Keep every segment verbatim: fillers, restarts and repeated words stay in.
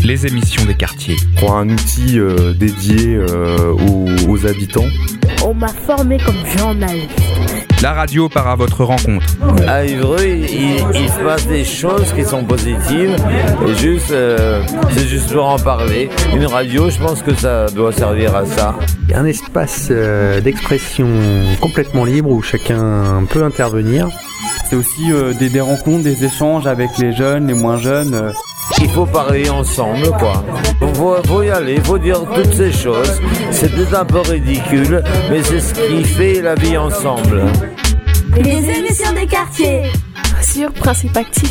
les émissions des quartiers. Pour un outil euh, dédié euh, aux, aux habitants. On m'a formé comme journaliste. La radio part à votre rencontre. À Ivreux, il, il se passe des choses qui sont positives et juste, euh, c'est juste pour en parler. Une radio, je pense que ça doit servir à ça. Il y a un espace euh, d'expression complètement libre où chacun peut intervenir. C'est aussi euh, des, des rencontres, des échanges avec les jeunes, les moins jeunes. Euh. Il faut parler ensemble, quoi. Faut, faut y aller, faut dire toutes ces choses. C'est peut-être un peu ridicule, mais c'est ce qui fait la vie ensemble. Les émissions des quartiers sur Principe Actif.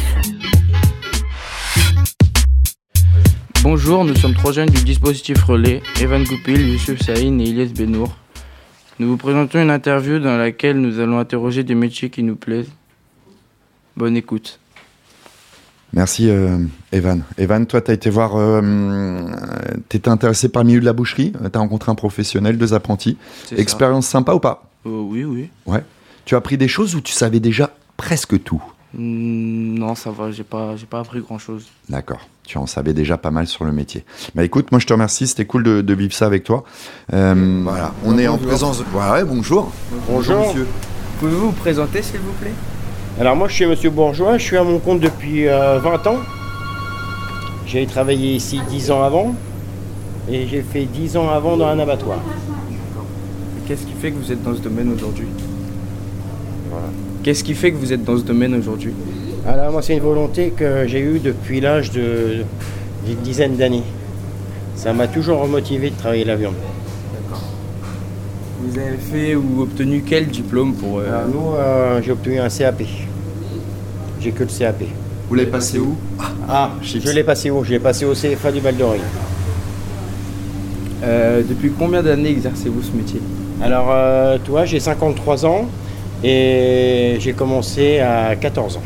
Bonjour, nous sommes trois jeunes du dispositif Relais, Evan Goupil, Youssouf Saïn et Ilyes Benour. Nous vous présentons une interview dans laquelle nous allons interroger des métiers qui nous plaisent. Bonne écoute. Merci euh, Evan. Evan, toi tu as été voir, euh, tu étais intéressé par le milieu de la boucherie, tu as rencontré un professionnel, deux apprentis. C'est Expérience ça. Sympa ou pas ? euh, Oui, oui. Ouais. Tu as appris des choses ou tu savais déjà presque tout ? mmh, Non, ça va, j'ai pas, j'ai pas appris grand chose. D'accord, tu en savais déjà pas mal sur le métier. Bah écoute, moi je te remercie, c'était cool de, de vivre ça avec toi. Euh, voilà, on bonjour. Est en présence... Ouais, bonjour. Bonjour. Bonjour monsieur. Pouvez-vous vous présenter s'il vous plaît ? Alors moi je suis monsieur Bourgeois, je suis à mon compte depuis euh, vingt ans. J'ai travaillé ici dix ans avant et j'ai fait dix ans avant dans un abattoir. D'accord. Qu'est-ce qui fait que vous êtes dans ce domaine aujourd'hui ? Voilà. Qu'est-ce qui fait que vous êtes dans ce domaine aujourd'hui ? Alors moi c'est une volonté que j'ai eue depuis l'âge de, d'une dizaine d'années. Ça m'a toujours motivé de travailler la viande. D'accord. Vous avez fait ou obtenu quel diplôme pour... Euh... Alors, nous, euh, j'ai obtenu un C A P. J'ai que le C A P. Vous l'avez passé où ? Ah, ah je l'ai passé où ? Je l'ai passé au C F A du Val d'Oreille. Euh, depuis combien d'années exercez-vous ce métier ? Alors, euh, toi, j'ai cinquante-trois ans et j'ai commencé à quatorze ans.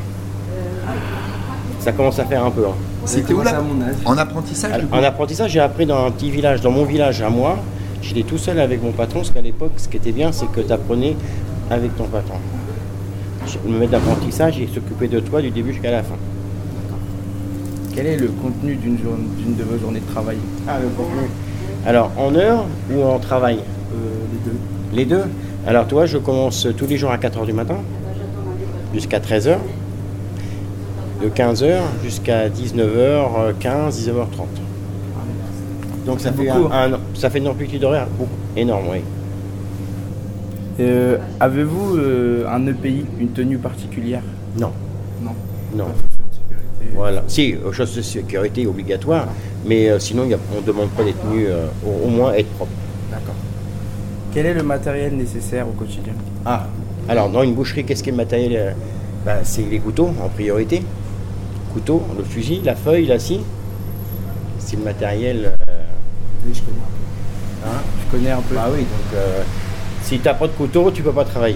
Ça commence à faire un peu. Hein. C'était où là ? En apprentissage ? Alors, en apprentissage, j'ai appris dans un petit village, dans mon village à moi. J'étais tout seul avec mon patron, parce qu'à l'époque, ce qui était bien, c'est que tu apprenais avec ton patron. Le maître d'apprentissage, il s'occupait de toi du début jusqu'à la fin. Quel est le contenu d'une, journée, d'une de vos journées de travail ? Ah, le contenu. Alors, en heure ou en travail ? euh, Les deux. Les deux ? Alors, toi, je commence tous les jours à quatre heures du matin, jusqu'à treize heures. De quinze heures jusqu'à dix-neuf heures quinze, dix-neuf heures trente. Donc ça fait, un, un, ça fait une amplitude horaire énorme, oui. Euh, avez-vous euh, un E P I, une tenue particulière ? Non. Non. Non. Voilà. Si, chose de sécurité obligatoire, mais euh, sinon y a, on ne demande pas des tenues, euh, au, au moins être propre. D'accord. Quel est le matériel nécessaire au quotidien ? Ah, alors dans une boucherie, qu'est-ce qui est le matériel ? euh, bah, c'est les couteaux en priorité. Couteau, le fusil, la feuille, la scie. C'est le matériel. Euh... Oui, je connais un peu. Hein ? Je connais un peu. Ah oui, donc euh, si tu n'as pas de couteau, tu ne peux pas travailler.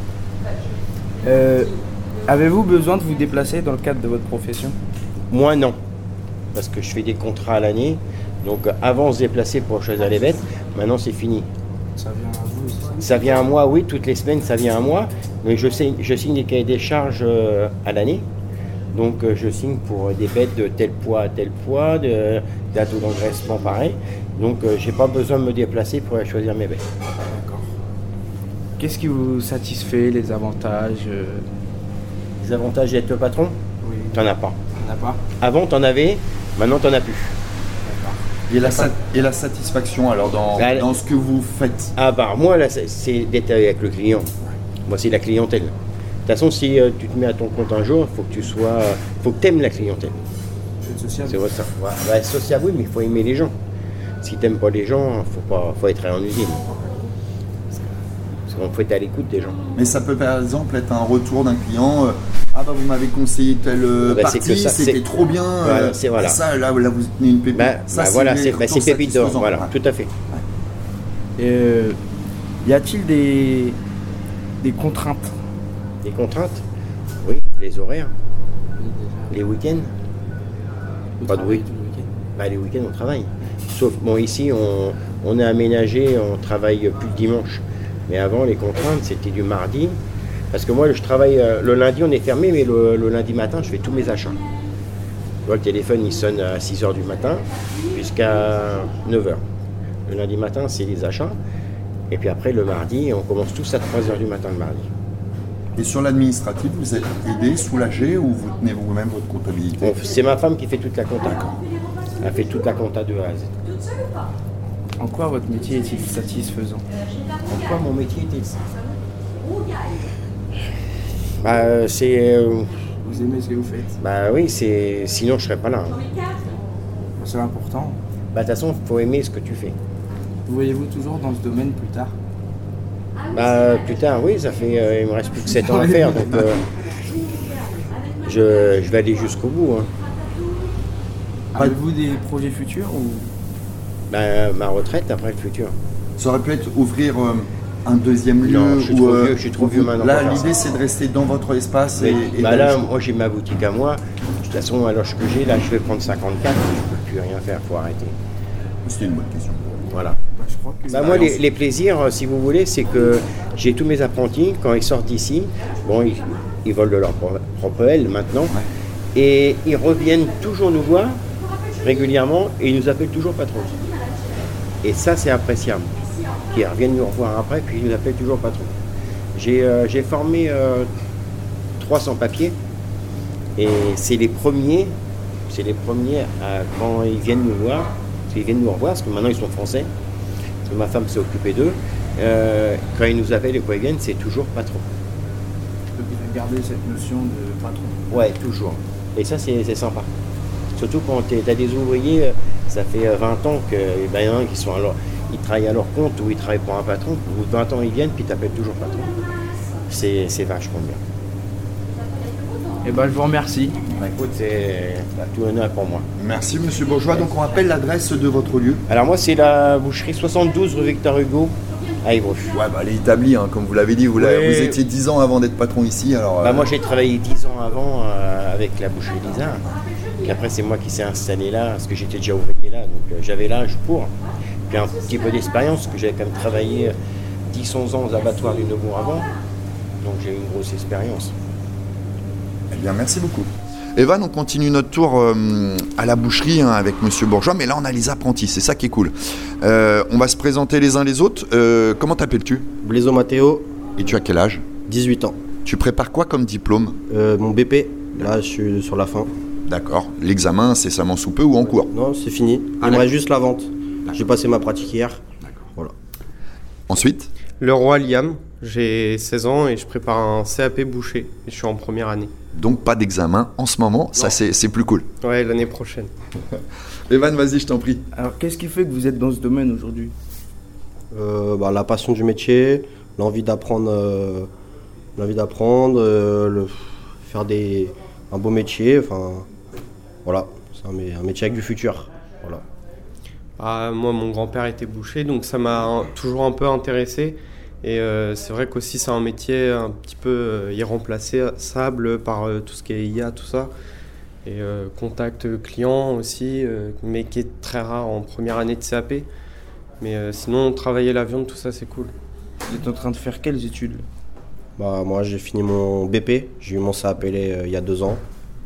Euh, avez-vous besoin de vous déplacer dans le cadre de votre profession ? Moi, non. Parce que je fais des contrats à l'année. Donc avant, on se déplaçait pour choisir les bêtes. Maintenant, c'est fini. Ça vient à vous, c'est ça ? Ça vient à moi, oui. Toutes les semaines, ça vient à moi. Mais je, sais, je signe des cahiers des charges euh, à l'année. Donc euh, je signe pour des bêtes de tel poids à tel poids, de, d'un taux d'engraissement pareil. Donc euh, j'ai pas besoin de me déplacer pour aller choisir mes bêtes. D'accord. Qu'est-ce qui vous satisfait, les avantages euh... Les avantages d'être le patron ? Oui. T'en as pas. T'en as pas ? Avant t'en avais, maintenant t'en as plus. D'accord. Et la, sa- et la satisfaction alors dans, bah, dans ce que vous faites ? Ah bah moi là c'est, c'est d'être avec le client. Moi c'est la clientèle. De toute façon, si euh, tu te mets à ton compte un jour, il faut que tu sois, euh, faut que tu aimes la clientèle. C'est social. C'est vrai ça. Ouais, bah, social, oui, mais il faut aimer les gens. Si tu n'aimes pas les gens, il faut, pas, faut être en usine. Parce qu'on faut être à l'écoute des gens. Mais ça peut par exemple être un retour d'un client. Euh, ah bah vous m'avez conseillé telle euh, bah, partie, c'est ça, c'était c'est... trop bien. Voilà, euh, c'est, voilà. Ça, là, là vous tenez une pépite. Bah, ça, bah, c'est, voilà, c'est, bah, c'est pépite d'or. Voilà, ouais. Tout à fait. Ouais. Euh, y a-t-il des, des contraintes ? Des contraintes ? Oui, les horaires, les week-ends. Vous Pas de week- week-end. Bah, les week-ends, on travaille. Sauf, bon, ici, on, on est aménagé, on travaille plus le dimanche. Mais avant, les contraintes, c'était du mardi. Parce que moi, je travaille, euh, le lundi, on est fermé, mais le, le lundi matin, je fais tous mes achats. vois, le téléphone il sonne à six heures du matin jusqu'à neuf heures. Le lundi matin, c'est les achats. Et puis après, le mardi, on commence tous à trois heures du matin le mardi. Et sur l'administratif, vous êtes aidé, soulagé ou vous tenez vous-même votre comptabilité? Bon, c'est ma femme qui fait toute la compta. Elle fait toute la compta de A à Z. En quoi votre métier est-il satisfaisant? En quoi mon métier est-il Bah, c'est... Euh... Vous aimez ce que vous faites? Bah oui, c'est... sinon je serais pas là. Hein. C'est important. Bah de toute façon, il faut aimer ce que tu fais. Vous voyez-vous toujours dans ce domaine plus tard? Bah plus tard, oui, ça fait... Euh, il me reste plus que sept ans à faire, donc... Euh, je, je vais aller jusqu'au bout. Hein. Avez-vous des projets futurs ou... Bah, ma retraite après le futur. Ça aurait pu être ouvrir euh, un deuxième lieu. Non, je suis ou, trop euh, vieux, je suis trop vieux maintenant. Là, l'idée c'est de rester dans votre espace. Et, oui. et bah là, moi j'ai ma boutique à moi. De toute façon, à l'âge que j'ai, là je vais prendre cinquante-quatre, je peux plus rien faire, faut arrêter. C'était une bonne question. Voilà. Bah, je crois que bah, moi, les, les plaisirs, si vous voulez, c'est que j'ai tous mes apprentis, quand ils sortent d'ici, bon, ils, ils volent de leur propre aile maintenant, ouais. Et ils reviennent toujours nous voir régulièrement et ils nous appellent toujours patron. Et ça, c'est appréciable. Ils reviennent nous revoir après, puis ils nous appellent toujours patron. J'ai euh, j'ai formé euh, trois sans-papiers et c'est les premiers, c'est les premiers à, quand ils viennent nous voir, parce qu'ils viennent nous revoir, parce que maintenant ils sont français, parce que ma femme s'est occupée d'eux, euh, quand ils nous appellent et quand ils viennent, c'est toujours patron. Vous avez gardé cette notion de patron? Ouais, toujours. Et ça, c'est sympa. Surtout quand tu as des ouvriers, ça fait vingt ans qu'il ben, y en a qui sont alors, ils travaillent à leur compte ou ils travaillent pour un patron. Au bout de vingt ans, ils viennent puis ils t'appellent toujours patron. C'est vachement bien. Et ben, je vous remercie. Bah, écoute, c'est bah, tout honneur pour moi. Merci Monsieur Bourgeois. Donc on rappelle l'adresse de votre lieu. Alors moi, c'est la boucherie soixante-douze rue Victor Hugo à Ivroche. Ouais, bah, elle est établie, hein, comme vous l'avez dit. Vous, ouais. vous étiez dix ans avant d'être patron ici. Alors, bah, euh... moi, j'ai travaillé dix ans avant euh, avec la boucherie Lisa. Puis après, c'est moi qui s'est installé là, parce que j'étais déjà ouvrier là, donc euh, j'avais l'âge pour. Puis un petit peu d'expérience, parce que j'avais quand même travaillé dix onze ans aux abattoirs du Neubourg avant. Donc j'ai eu une grosse expérience. Eh bien, merci beaucoup. Evan, on continue notre tour euh, à la boucherie hein, avec Monsieur Bourgeois, mais là, on a les apprentis, c'est ça qui est cool. Euh, on va se présenter les uns les autres. Euh, comment t'appelles-tu? Blaiseau Matteo. Et tu as quel âge? dix-huit ans. Tu prépares quoi comme diplôme? euh, Mon B P, là, je suis sur la fin. D'accord. L'examen, c'est seulement sous peu ou en cours? Non, c'est fini. Ah, il me reste juste la vente. J'ai passé ma pratique hier. Voilà. Ensuite? Leroy Liam, j'ai seize ans et je prépare un C A P boucher et je suis en première année. Donc pas d'examen en ce moment, non. Ça c'est plus cool. Ouais, l'année prochaine. Evan, vas-y, je t'en prie. Alors qu'est-ce qui fait que vous êtes dans ce domaine aujourd'hui? euh, bah, La passion du métier, l'envie d'apprendre, euh, l'envie d'apprendre, euh, le, faire des, un beau métier, enfin voilà, c'est un, un métier avec du futur. Voilà. Ah, moi, mon grand-père était boucher, donc ça m'a toujours un peu intéressé. Et euh, c'est vrai qu'aussi c'est un métier un petit peu euh, irremplaçable par euh, tout ce qui est I A, tout ça. Et euh, contact client aussi, euh, mais qui est très rare en première année de C A P. Mais euh, sinon, travailler la viande, tout ça, c'est cool. Vous êtes en train de faire quelles études? Bah, moi, j'ai fini mon B P, j'ai eu mon C A P euh, il y a deux ans.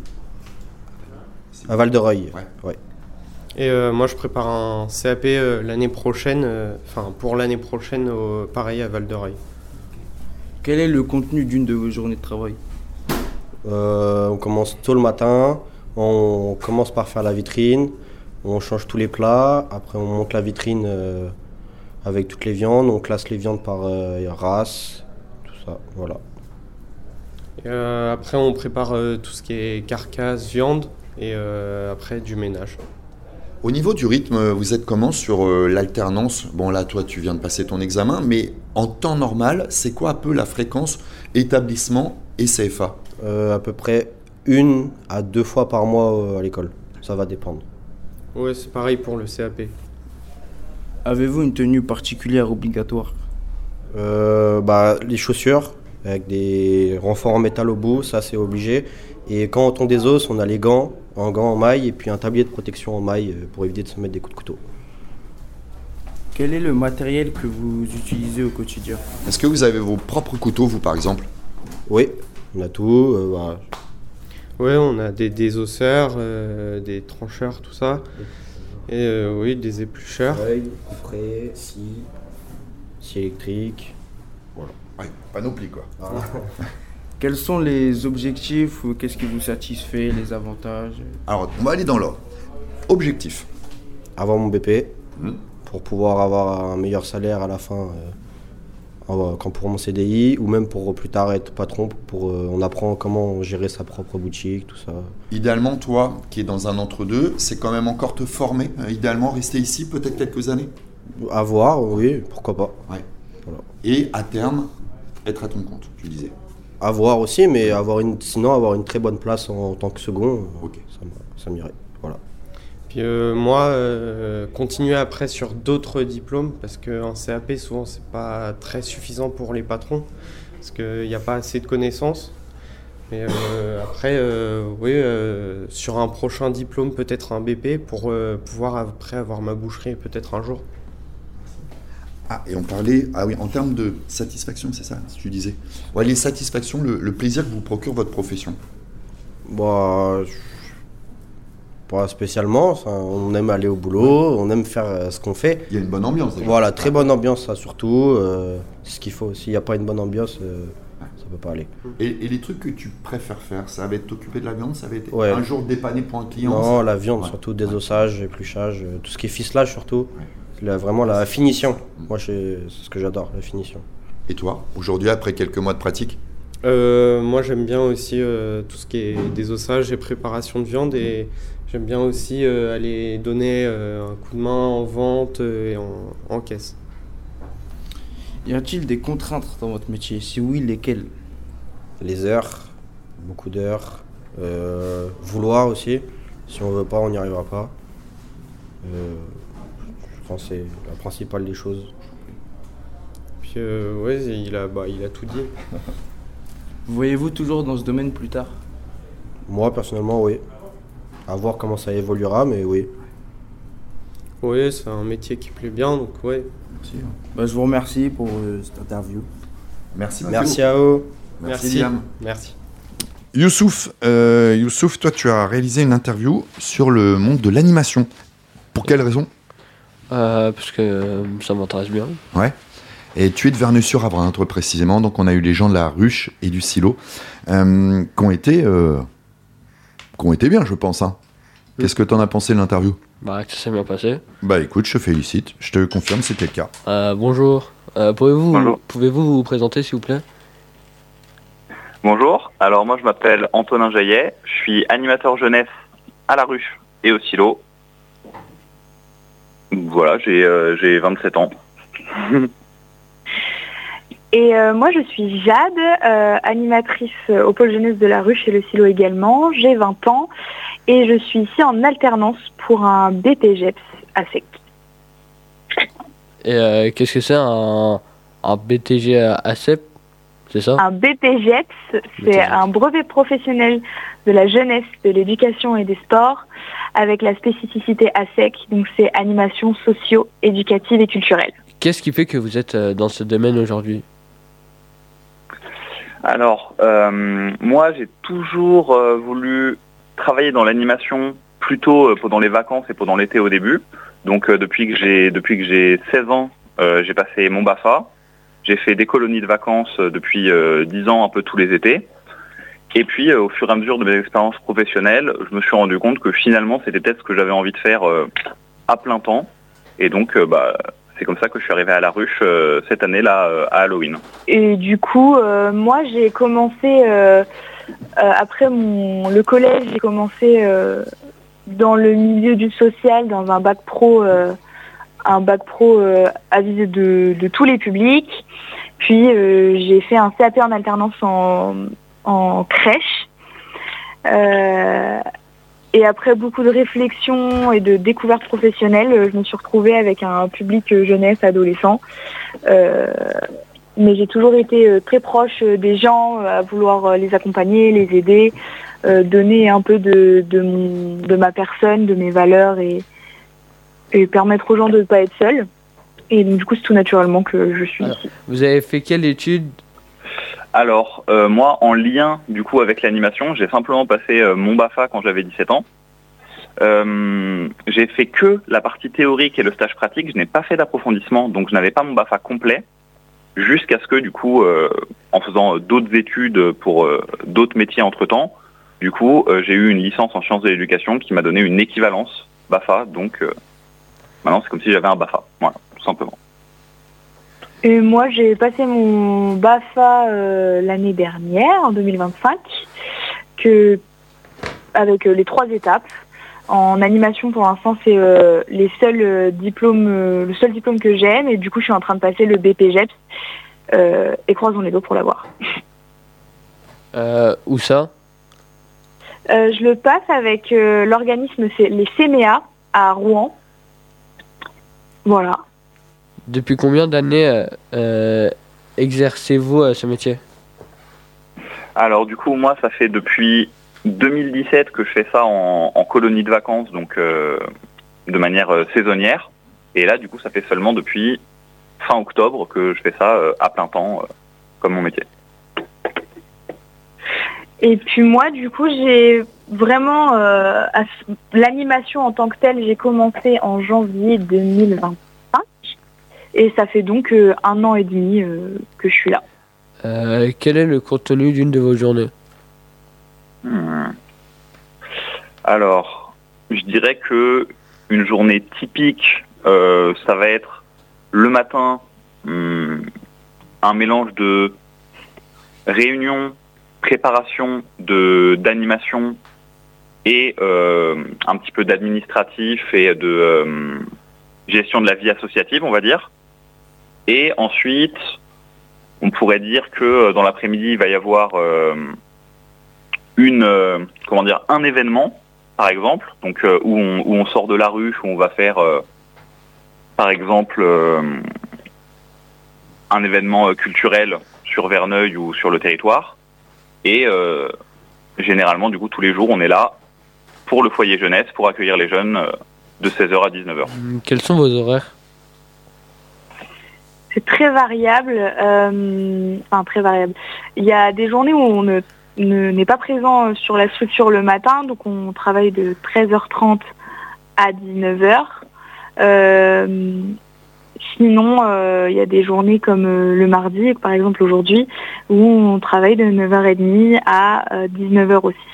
À Val-de-Reuil. Ouais. Ouais. Et euh, moi, je prépare un C A P euh, l'année prochaine, enfin euh, pour l'année prochaine, au, pareil à Val-de-Reuil. Quel est le contenu d'une de vos journées de travail? euh, On commence tôt le matin, on commence par faire la vitrine, on change tous les plats, après on monte la vitrine euh, avec toutes les viandes, on classe les viandes par euh, race, tout ça, voilà. Et, euh, après, on prépare euh, tout ce qui est carcasse, viande, et euh, après du ménage. Au niveau du rythme, vous êtes comment sur euh, l'alternance? Bon là, toi, tu viens de passer ton examen, mais en temps normal, c'est quoi un peu la fréquence établissement et C F A? euh, À peu près une à deux fois par mois euh, à l'école, ça va dépendre. Ouais, c'est pareil pour le C A P. Avez-vous une tenue particulière obligatoire? euh, bah, Les chaussures, avec des renforts en métal au bout, ça c'est obligé. Et quand on tond des os, on a les gants, un gant en maille et puis un tablier de protection en maille pour éviter de se mettre des coups de couteau. Quel est le matériel que vous utilisez au quotidien? Est-ce que vous avez vos propres couteaux, vous, par exemple? Oui, on a tout. Euh, bah, Ouais, on a des désosseurs, euh, des trancheurs, tout ça. Et euh, oui, des éplucheurs. Feuilles, frais, scie, scie électrique. Voilà. Ouais, panoplie quoi. Voilà. Quels sont les objectifs ou qu'est-ce qui vous satisfait, les avantages? Alors, on va aller dans l'ordre. Objectif. Avoir mon B P Mmh. pour pouvoir avoir un meilleur salaire à la fin euh, en- quand pour mon C D I ou même pour plus tard être patron. Pour, euh, on apprend comment gérer sa propre boutique, tout ça. Idéalement, toi, qui es dans un entre-deux, c'est quand même encore te former. Euh, idéalement, rester ici peut-être quelques années. À voir, oui, pourquoi pas. Ouais. Voilà. Et à terme, être à ton compte, tu disais. À voir aussi, mais avoir une, sinon avoir une très bonne place en, en tant que second, euh, Ok. ça, m- ça m'irait. Voilà. Puis euh, moi, euh, continuer après sur d'autres diplômes, parce qu'en C A P, souvent, c'est pas très suffisant pour les patrons, parce qu'il n'y a pas assez de connaissances. Mais euh, après, euh, oui, euh, sur un prochain diplôme, peut-être un B P, pour euh, pouvoir après avoir ma boucherie, peut-être un jour. Ah, et on parlait, ah oui, en termes de satisfaction, c'est ça, tu disais. Ouais, les satisfactions, le, le plaisir que vous procure votre profession. Bah, je- pas spécialement. Ça, on aime aller au boulot, on aime faire euh, ce qu'on fait. Il y a une bonne ambiance. déjà. Voilà, très bonne ambiance, ça surtout. euh, c'est ce qu'il faut. S'il n'y a pas une bonne ambiance, euh, ça peut pas aller. Et, et les trucs que tu préfères faire, ça va être t'occuper de la viande, ça va être Ouais. un jour dépanner pour un client. Non, ça- la viande, Ouais. surtout désossage, épluchage, euh, tout ce qui est ficelage surtout. La- vraiment la finition. Moi, je- c'est ce que j'adore, la finition. Et toi, aujourd'hui, après quelques mois de pratique? Euh, moi, j'aime bien aussi euh, tout ce qui est désossage et préparation de viande, et j'aime bien aussi euh, aller donner euh, un coup de main en vente euh, et en, en caisse. Y a-t-il des contraintes dans votre métier? Si oui, lesquelles? Les heures, beaucoup d'heures. Euh, vouloir aussi. Si on veut pas, on n'y arrivera pas. Euh, je pense que c'est la principale des choses. Puis, euh, ouais, il a, bah, il a tout dit. Voyez-vous toujours dans ce domaine plus tard? Moi, personnellement, oui. À voir comment ça évoluera, mais oui. Oui, c'est un métier qui plaît bien, donc ouais. Merci. Bah, je vous remercie pour euh, cette interview. Merci beaucoup. Merci à vous. Merci, Merci. Liam. Merci. Youssouf, euh, Youssouf, toi, tu as réalisé une interview sur le monde de l'animation. Pour quelle raison? Euh, parce que euh, ça m'intéresse bien. Ouais. Et tu es de Verneuil-sur-Avrin, très précisément. Donc, on a eu les gens de la ruche et du silo euh, qui ont été, euh, qui ont été bien, je pense. Hein. Qu'est-ce que tu en as pensé de l'interview? Bah, que ça s'est bien passé. Bah, écoute, je te félicite. Je te confirme, c'était le cas. Euh, bonjour. Euh, pouvez-vous, Bonjour. pouvez-vous vous présenter, s'il vous plaît? Bonjour, alors moi je m'appelle Antonin Jaillet, je suis animateur jeunesse à la ruche et au silo. Voilà, j'ai euh, j'ai vingt-sept ans. Et euh, moi, je suis Jade, euh, animatrice au pôle jeunesse de la ruche et le silo également. J'ai vingt ans et je suis ici en alternance pour un B P G E P S à Sec. Et euh, qu'est-ce que c'est un, un B T G A C E P? C'est ça? Un B P G E P S, c'est un brevet professionnel de la jeunesse, de l'éducation et des sports, avec la spécificité A S E C, donc c'est animation socio-éducative et culturelle. Qu'est-ce qui fait que vous êtes euh, dans ce domaine aujourd'hui? Alors, euh, moi j'ai toujours euh, voulu travailler dans l'animation, plutôt euh, pendant les vacances et pendant l'été au début. Donc euh, depuis que j'ai depuis que j'ai seize ans, euh, j'ai passé mon BAFA. J'ai fait des colonies de vacances euh, depuis euh, dix ans, un peu tous les étés. Et puis, euh, au fur et à mesure de mes expériences professionnelles, je me suis rendu compte que finalement, c'était peut-être ce que j'avais envie de faire euh, à plein temps. Et donc, euh, bah, c'est comme ça que je suis arrivé à la ruche euh, cette année-là, euh, à Halloween. Et du coup, euh, moi j'ai commencé, euh, euh, après mon, le collège, j'ai commencé euh, dans le milieu du social, dans un bac pro, euh, un bac pro euh, à visée de, de tous les publics. Puis euh, j'ai fait un C A P en alternance en, en crèche. Euh, et après beaucoup de réflexions et de découvertes professionnelles, je me suis retrouvée avec un public jeunesse, adolescent. Euh, mais j'ai toujours été très proche des gens, à vouloir les accompagner, les aider, euh, donner un peu de, de, mon, de ma personne, de mes valeurs et, et permettre aux gens de ne pas être seuls. Et donc, du coup, c'est tout naturellement que je suis Alors, ici. vous avez fait quelle étude? Alors, euh, moi, en lien du coup avec l'animation, j'ai simplement passé euh, mon BAFA quand j'avais dix-sept ans. Euh, j'ai fait que la partie théorique et le stage pratique, je n'ai pas fait d'approfondissement, donc je n'avais pas mon BAFA complet, jusqu'à ce que du coup, euh, en faisant d'autres études pour euh, d'autres métiers entre-temps, du coup, euh, j'ai eu une licence en sciences de l'éducation qui m'a donné une équivalence BAFA, donc euh, maintenant c'est comme si j'avais un BAFA, voilà, tout simplement. Et moi, j'ai passé mon BAFA euh, l'année dernière, en deux mille vingt-cinq, que, avec euh, les trois étapes. En animation, pour l'instant, c'est euh, les seuls euh, diplômes, euh, le seul diplôme que j'ai, mais du coup, je suis en train de passer le B P G E P S euh, et croisons les doigts pour l'avoir. Euh, où ça euh, Je le passe avec euh, l'organisme, c'est les C M E A à Rouen. Voilà. Depuis combien d'années euh, euh, exercez-vous euh, ce métier? Alors du coup, moi, ça fait depuis deux mille dix-sept que je fais ça en, en colonie de vacances, donc euh, de manière euh, saisonnière. Et là, du coup, ça fait seulement depuis fin octobre que je fais ça euh, à plein temps, euh, comme mon métier. Et puis moi, du coup, j'ai vraiment... Euh, l'animation en tant que telle, j'ai commencé en janvier deux mille vingt. Et ça fait donc euh, un an et demi euh, que je suis là. Euh, quel est le contenu d'une de vos journées? hmm. Alors, je dirais que une journée typique, euh, ça va être le matin, hmm, un mélange de réunion, préparation, de d'animation et euh, un petit peu d'administratif et de euh, gestion de la vie associative, on va dire. Et ensuite, on pourrait dire que dans l'après-midi, il va y avoir euh, une, euh, comment dire, un événement, par exemple, donc euh, où, on, où on sort de la rue, où on va faire, euh, par exemple, euh, un événement euh, culturel sur Verneuil ou sur le territoire. Et euh, généralement, du coup, tous les jours, on est là pour le foyer jeunesse, pour accueillir les jeunes euh, de seize heures à dix-neuf heures. Quels sont vos horaires? C'est très variable, euh, enfin très variable. Il y a des journées où on ne, ne, n'est pas présent sur la structure le matin, donc on travaille de treize heures trente à dix-neuf heures. Euh, sinon, euh, il y a des journées comme euh, le mardi, par exemple aujourd'hui, où on travaille de neuf heures trente à euh, dix-neuf heures aussi.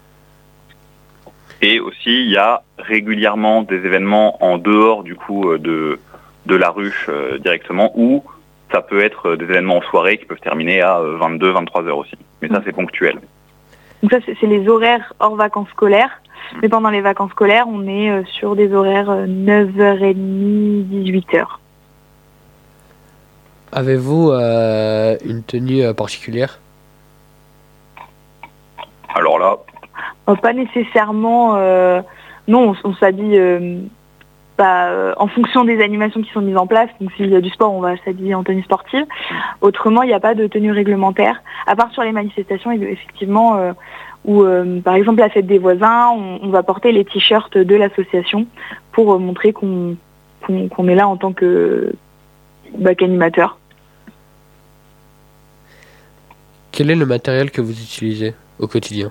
Et aussi, il y a régulièrement des événements en dehors du coup de de la ruche euh, directement, ou ça peut être des événements en soirée qui peuvent terminer à vingt-deux, vingt-trois heures aussi. Mais ça, c'est ponctuel. Donc ça, c'est, c'est les horaires hors vacances scolaires. Mais pendant les vacances scolaires, on est euh, sur des horaires euh, neuf heures trente, dix-huit heures. Avez-vous euh, une tenue euh, particulière? Alors là... Euh, pas nécessairement... Euh, non, on, on s'habille... Euh, Bah, euh, en fonction des animations qui sont mises en place. Donc s'il y a du sport, on va s'habiller en tenue sportive. Autrement, il n'y a pas de tenue réglementaire, à part sur les manifestations, effectivement, euh, où euh, par exemple la fête des voisins, on, on va porter les t-shirts de l'association pour euh, montrer qu'on, qu'on, qu'on est là en tant que bah, qu'animateur. Quel est le matériel que vous utilisez au quotidien?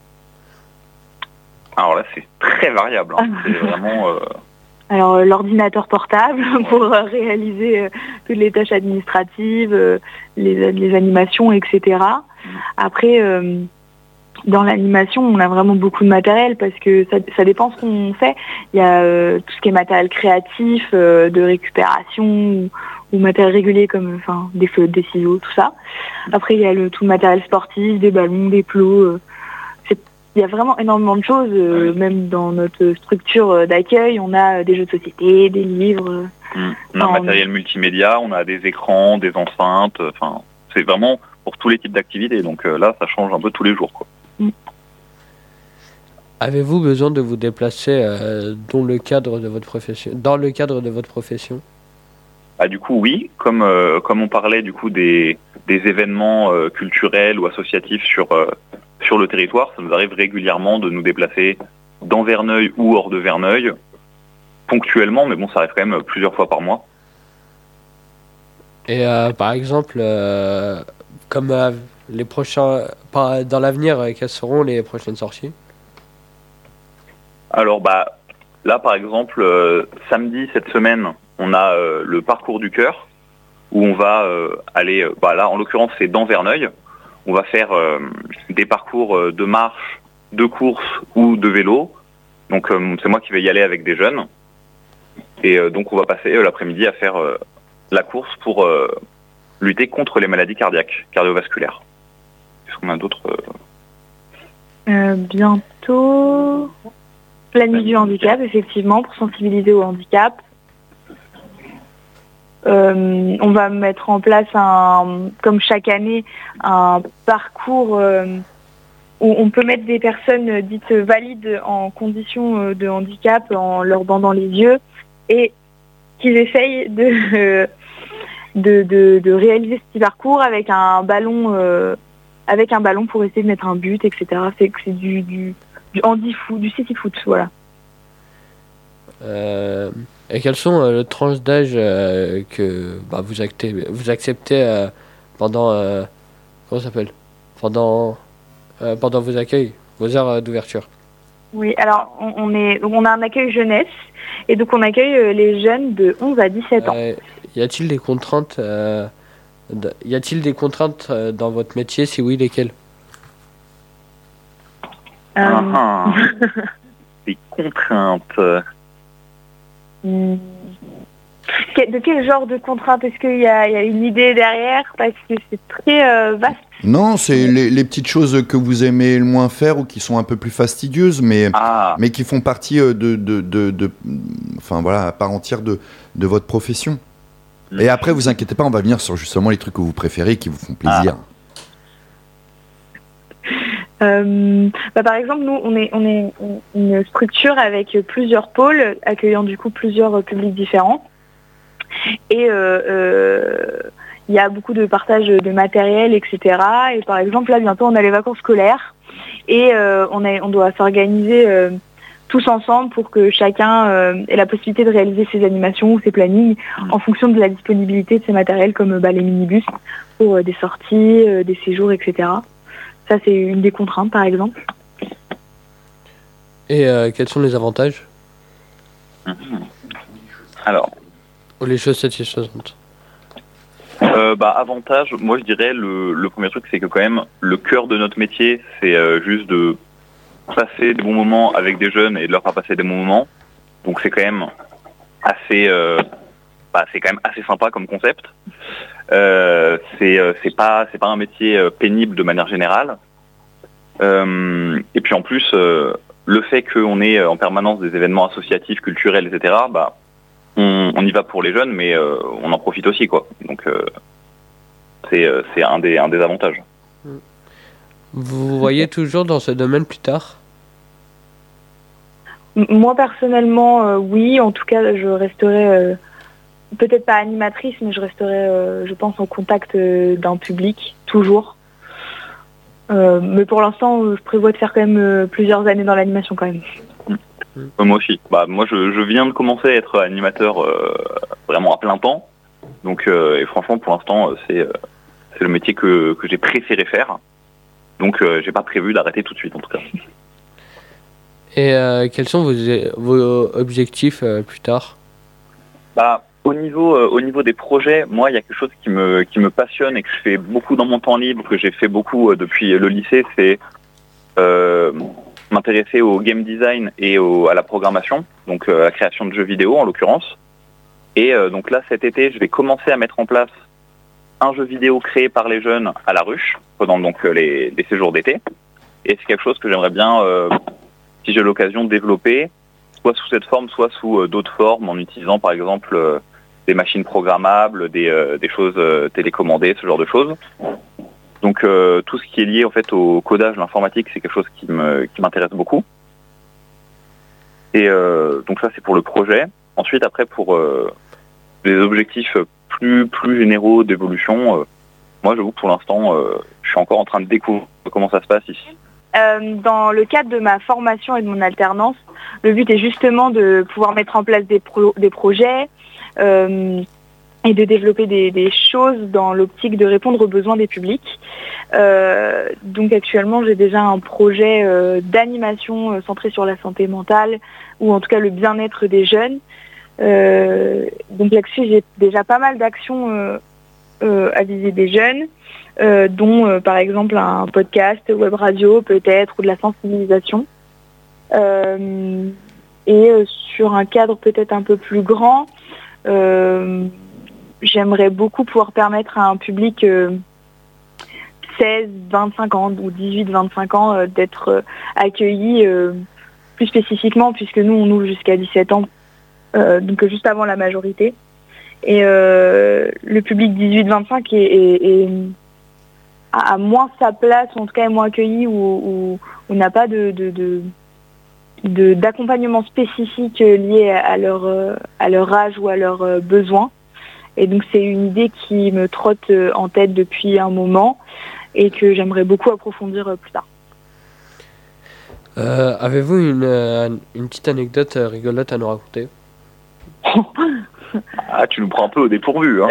Alors là, c'est très variable. Hein. C'est vraiment... Euh... Alors euh, l'ordinateur portable pour euh, réaliser euh, toutes les tâches administratives, euh, les, les animations, et cetera. Après, euh, dans l'animation, on a vraiment beaucoup de matériel parce que ça, ça dépend ce qu'on fait. Il y a euh, tout ce qui est matériel créatif, euh, de récupération ou, ou matériel régulier comme enfin, des feutres, des ciseaux, tout ça. Après, il y a le, tout le matériel sportif, des ballons, des plots. Euh, Il y a vraiment énormément de choses, euh, oui. Même dans notre structure d'accueil, on a des jeux de société, des livres. Mmh. On a un matériel on... multimédia, on a des écrans, des enceintes, enfin, c'est vraiment pour tous les types d'activités. Donc euh, là, ça change un peu tous les jours, quoi. Mmh. Avez-vous besoin de vous déplacer euh, dans le cadre de votre profession, dans le cadre de votre profession? Ah, du coup, oui. Comme euh, comme on parlait du coup des des événements euh, culturels ou associatifs sur euh, sur le territoire, ça nous arrive régulièrement de nous déplacer dans Verneuil ou hors de Verneuil, ponctuellement, mais bon, ça arrive quand même plusieurs fois par mois. Et euh, par exemple, euh, comme euh, les prochains, par- dans l'avenir, euh, quelles seront les prochaines sorties? Alors bah là par exemple euh, samedi cette semaine on a euh, le parcours du cœur où on va euh, aller, euh, bah là en l'occurrence c'est dans Verneuil, on va faire euh, des parcours euh, de marche, de course ou de vélo, donc euh, c'est moi qui vais y aller avec des jeunes et euh, donc on va passer euh, l'après-midi à faire euh, la course pour euh, lutter contre les maladies cardiaques, cardiovasculaires. Est-ce qu'on a d'autres euh... Euh, bientôt la nuit du handicap, effectivement, pour sensibiliser au handicap. Euh, on va mettre en place, un, comme chaque année, un parcours euh, où on peut mettre des personnes dites valides en condition de handicap en leur bandant les yeux et qu'ils essayent de, de, de, de réaliser ce petit parcours avec un ballon, euh, avec un ballon pour essayer de mettre un but, et cetera. C'est, c'est du, du du handi-foot, du city-foot, voilà. Euh, et quelles sont euh, les tranches d'âge euh, que bah, vous, actez, vous acceptez euh, pendant euh, comment ça s'appelle pendant euh, pendant vos accueils, vos heures euh, d'ouverture? Oui, alors on, on est donc on a un accueil jeunesse et donc on accueille euh, les jeunes de onze à dix-sept ans. Euh, y a-t-il des contraintes euh, de, y a-t-il des contraintes euh, dans votre métier? Si oui, lesquelles? Euh... Ah, des contraintes. Hmm. De quel genre de contraintes? Est-ce qu'il y a, il y a une idée derrière? Parce que c'est très euh, vaste. Non, c'est les, les petites choses que vous aimez le moins faire ou qui sont un peu plus fastidieuses, mais, ah. mais qui font partie de, de, de, de, enfin voilà, à part entière de, de votre profession. Mmh. Et après, vous inquiétez pas, on va venir sur justement les trucs que vous préférez, qui vous font plaisir. Ah. Euh, bah par exemple, nous, on est, on est une structure avec plusieurs pôles, accueillant du coup plusieurs publics différents. Et euh, euh, il y a beaucoup de partage de matériel, et cetera. Et par exemple, là, bientôt, on a les vacances scolaires. Et euh, on, est, on doit s'organiser euh, tous ensemble pour que chacun euh, ait la possibilité de réaliser ses animations ou ses plannings en fonction de la disponibilité de ses matériels, comme bah, les minibus pour euh, des sorties, euh, des séjours, et cetera. Ça, c'est une des contraintes, par exemple. Et euh, quels sont les avantages? Alors. Ou les choses satisfaisantes? euh, bah, Avantage, moi je dirais, le, le premier truc, c'est que quand même, le cœur de notre métier, c'est euh, juste de passer des bons moments avec des jeunes et de leur faire passer des bons moments. Donc c'est quand même assez... Euh, bah, c'est quand même assez sympa comme concept. Euh, c'est euh, c'est pas c'est pas un métier euh, pénible de manière générale. Euh, et puis en plus, euh, le fait qu'on ait en permanence des événements associatifs, culturels, et cetera. Bah, on, on y va pour les jeunes, mais euh, on en profite aussi, quoi. Donc euh, c'est euh, c'est un des un des avantages. Vous voyez toujours dans ce domaine plus tard? Moi personnellement, euh, oui. En tout cas, je resterai. Euh... Peut-être pas animatrice, mais je resterai, euh, je pense, en contact euh, d'un public, toujours. Euh, mais pour l'instant, euh, je prévois de faire quand même euh, plusieurs années dans l'animation, quand même. Euh, moi aussi. Bah, moi, je, je viens de commencer à être animateur euh, vraiment à plein temps. Donc, euh, et franchement, pour l'instant, c'est, euh, c'est le métier que, que j'ai préféré faire. Donc, euh, j'ai pas prévu d'arrêter tout de suite, en tout cas. Et euh, quels sont vos, vos objectifs euh, plus tard? Bah, Au niveau, euh, au niveau des projets, moi, il y a quelque chose qui me, qui me passionne et que je fais beaucoup dans mon temps libre, que j'ai fait beaucoup euh, depuis le lycée, c'est euh, m'intéresser au game design et au, à la programmation, donc euh, à la création de jeux vidéo en l'occurrence. Et euh, donc là, cet été, je vais commencer à mettre en place un jeu vidéo créé par les jeunes à la ruche, pendant donc les, les séjours d'été. Et c'est quelque chose que j'aimerais bien, euh, si j'ai l'occasion, de développer, soit sous cette forme, soit sous euh, d'autres formes, en utilisant par exemple... Euh, des machines programmables, des, euh, des choses euh, télécommandées, ce genre de choses. Donc euh, tout ce qui est lié en fait au codage, l'informatique, c'est quelque chose qui me qui m'intéresse beaucoup. Et euh, donc ça c'est pour le projet. Ensuite après pour euh, les objectifs plus plus généraux d'évolution, euh, moi j'avoue que pour l'instant euh, je suis encore en train de découvrir comment ça se passe ici. Euh, dans le cadre de ma formation et de mon alternance, le but est justement de pouvoir mettre en place des, pro- des projets, euh, et de développer des, des choses dans l'optique de répondre aux besoins des publics. Euh, donc actuellement, j'ai déjà un projet euh, d'animation euh, centré sur la santé mentale, ou en tout cas le bien-être des jeunes. Euh, donc là-dessus, j'ai déjà pas mal d'actions euh, euh, à viser des jeunes, euh, dont euh, par exemple un podcast, web radio peut-être, ou de la sensibilisation. Euh, et euh, sur un cadre peut-être un peu plus grand, euh, j'aimerais beaucoup pouvoir permettre à un public euh, seize vingt-cinq ans ou dix-huit vingt-cinq ans euh, d'être euh, accueilli euh, plus spécifiquement, puisque nous on ouvre jusqu'à dix-sept ans, euh, donc juste avant la majorité. Et euh, le public dix-huit vingt-cinq est, est, est, a moins sa place, ou en tout cas est moins accueilli, ou, ou, ou n'a pas de, de, de, de d'accompagnement spécifique lié à leur, à leur âge ou à leurs besoins. Et donc c'est une idée qui me trotte en tête depuis un moment et que j'aimerais beaucoup approfondir plus tard. Euh, avez-vous une, euh, une petite anecdote euh, rigolote à nous raconter? Ah, tu nous prends un peu au dépourvu. Hein.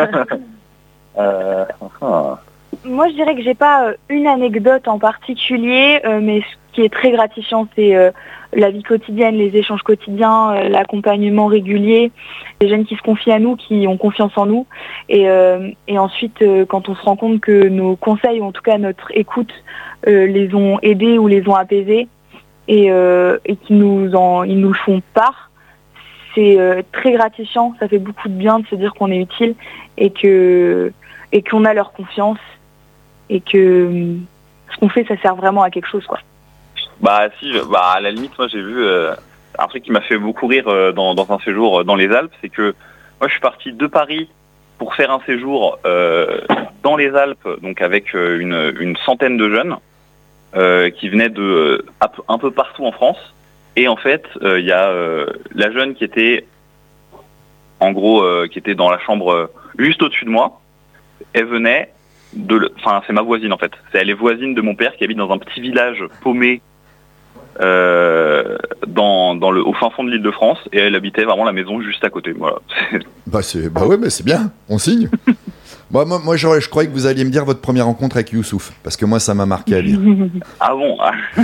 euh, ah. Moi, je dirais que j'ai pas euh, une anecdote en particulier, euh, mais ce qui est très gratifiant, c'est euh, la vie quotidienne, les échanges quotidiens, euh, l'accompagnement régulier, les jeunes qui se confient à nous, qui ont confiance en nous. Et, euh, et ensuite, euh, quand on se rend compte que nos conseils, ou en tout cas notre écoute, euh, les ont aidés ou les ont apaisés, et, euh, et qu'ils nous, en, ils nous le font part, c'est euh, très gratifiant. Ça fait beaucoup de bien de se dire qu'on est utile et que et qu'on a leur confiance et que ce qu'on fait, ça sert vraiment à quelque chose, quoi. Bah si, je, bah à la limite, moi j'ai vu euh, un truc qui m'a fait beaucoup rire euh, dans, dans un séjour euh, dans les Alpes, c'est que moi je suis parti de Paris pour faire un séjour euh, dans les Alpes, donc avec euh, une, une centaine de jeunes euh, qui venaient de euh, un peu partout en France. Et en fait, il euh, y a euh, la jeune qui était, en gros, euh, qui était dans la chambre euh, juste au-dessus de moi. Elle venait de, enfin, c'est ma voisine en fait. C'est elle est voisine de mon père qui habite dans un petit village paumé euh, dans, dans le, au fin fond de l'Île-de-France, et elle habitait vraiment la maison juste à côté. Voilà. Bah c'est, bah ouais, mais c'est bien. On signe. Moi, moi, moi je, je croyais que vous alliez me dire votre première rencontre avec Youssouf, parce que moi, ça m'a marqué à lire. Ah bon.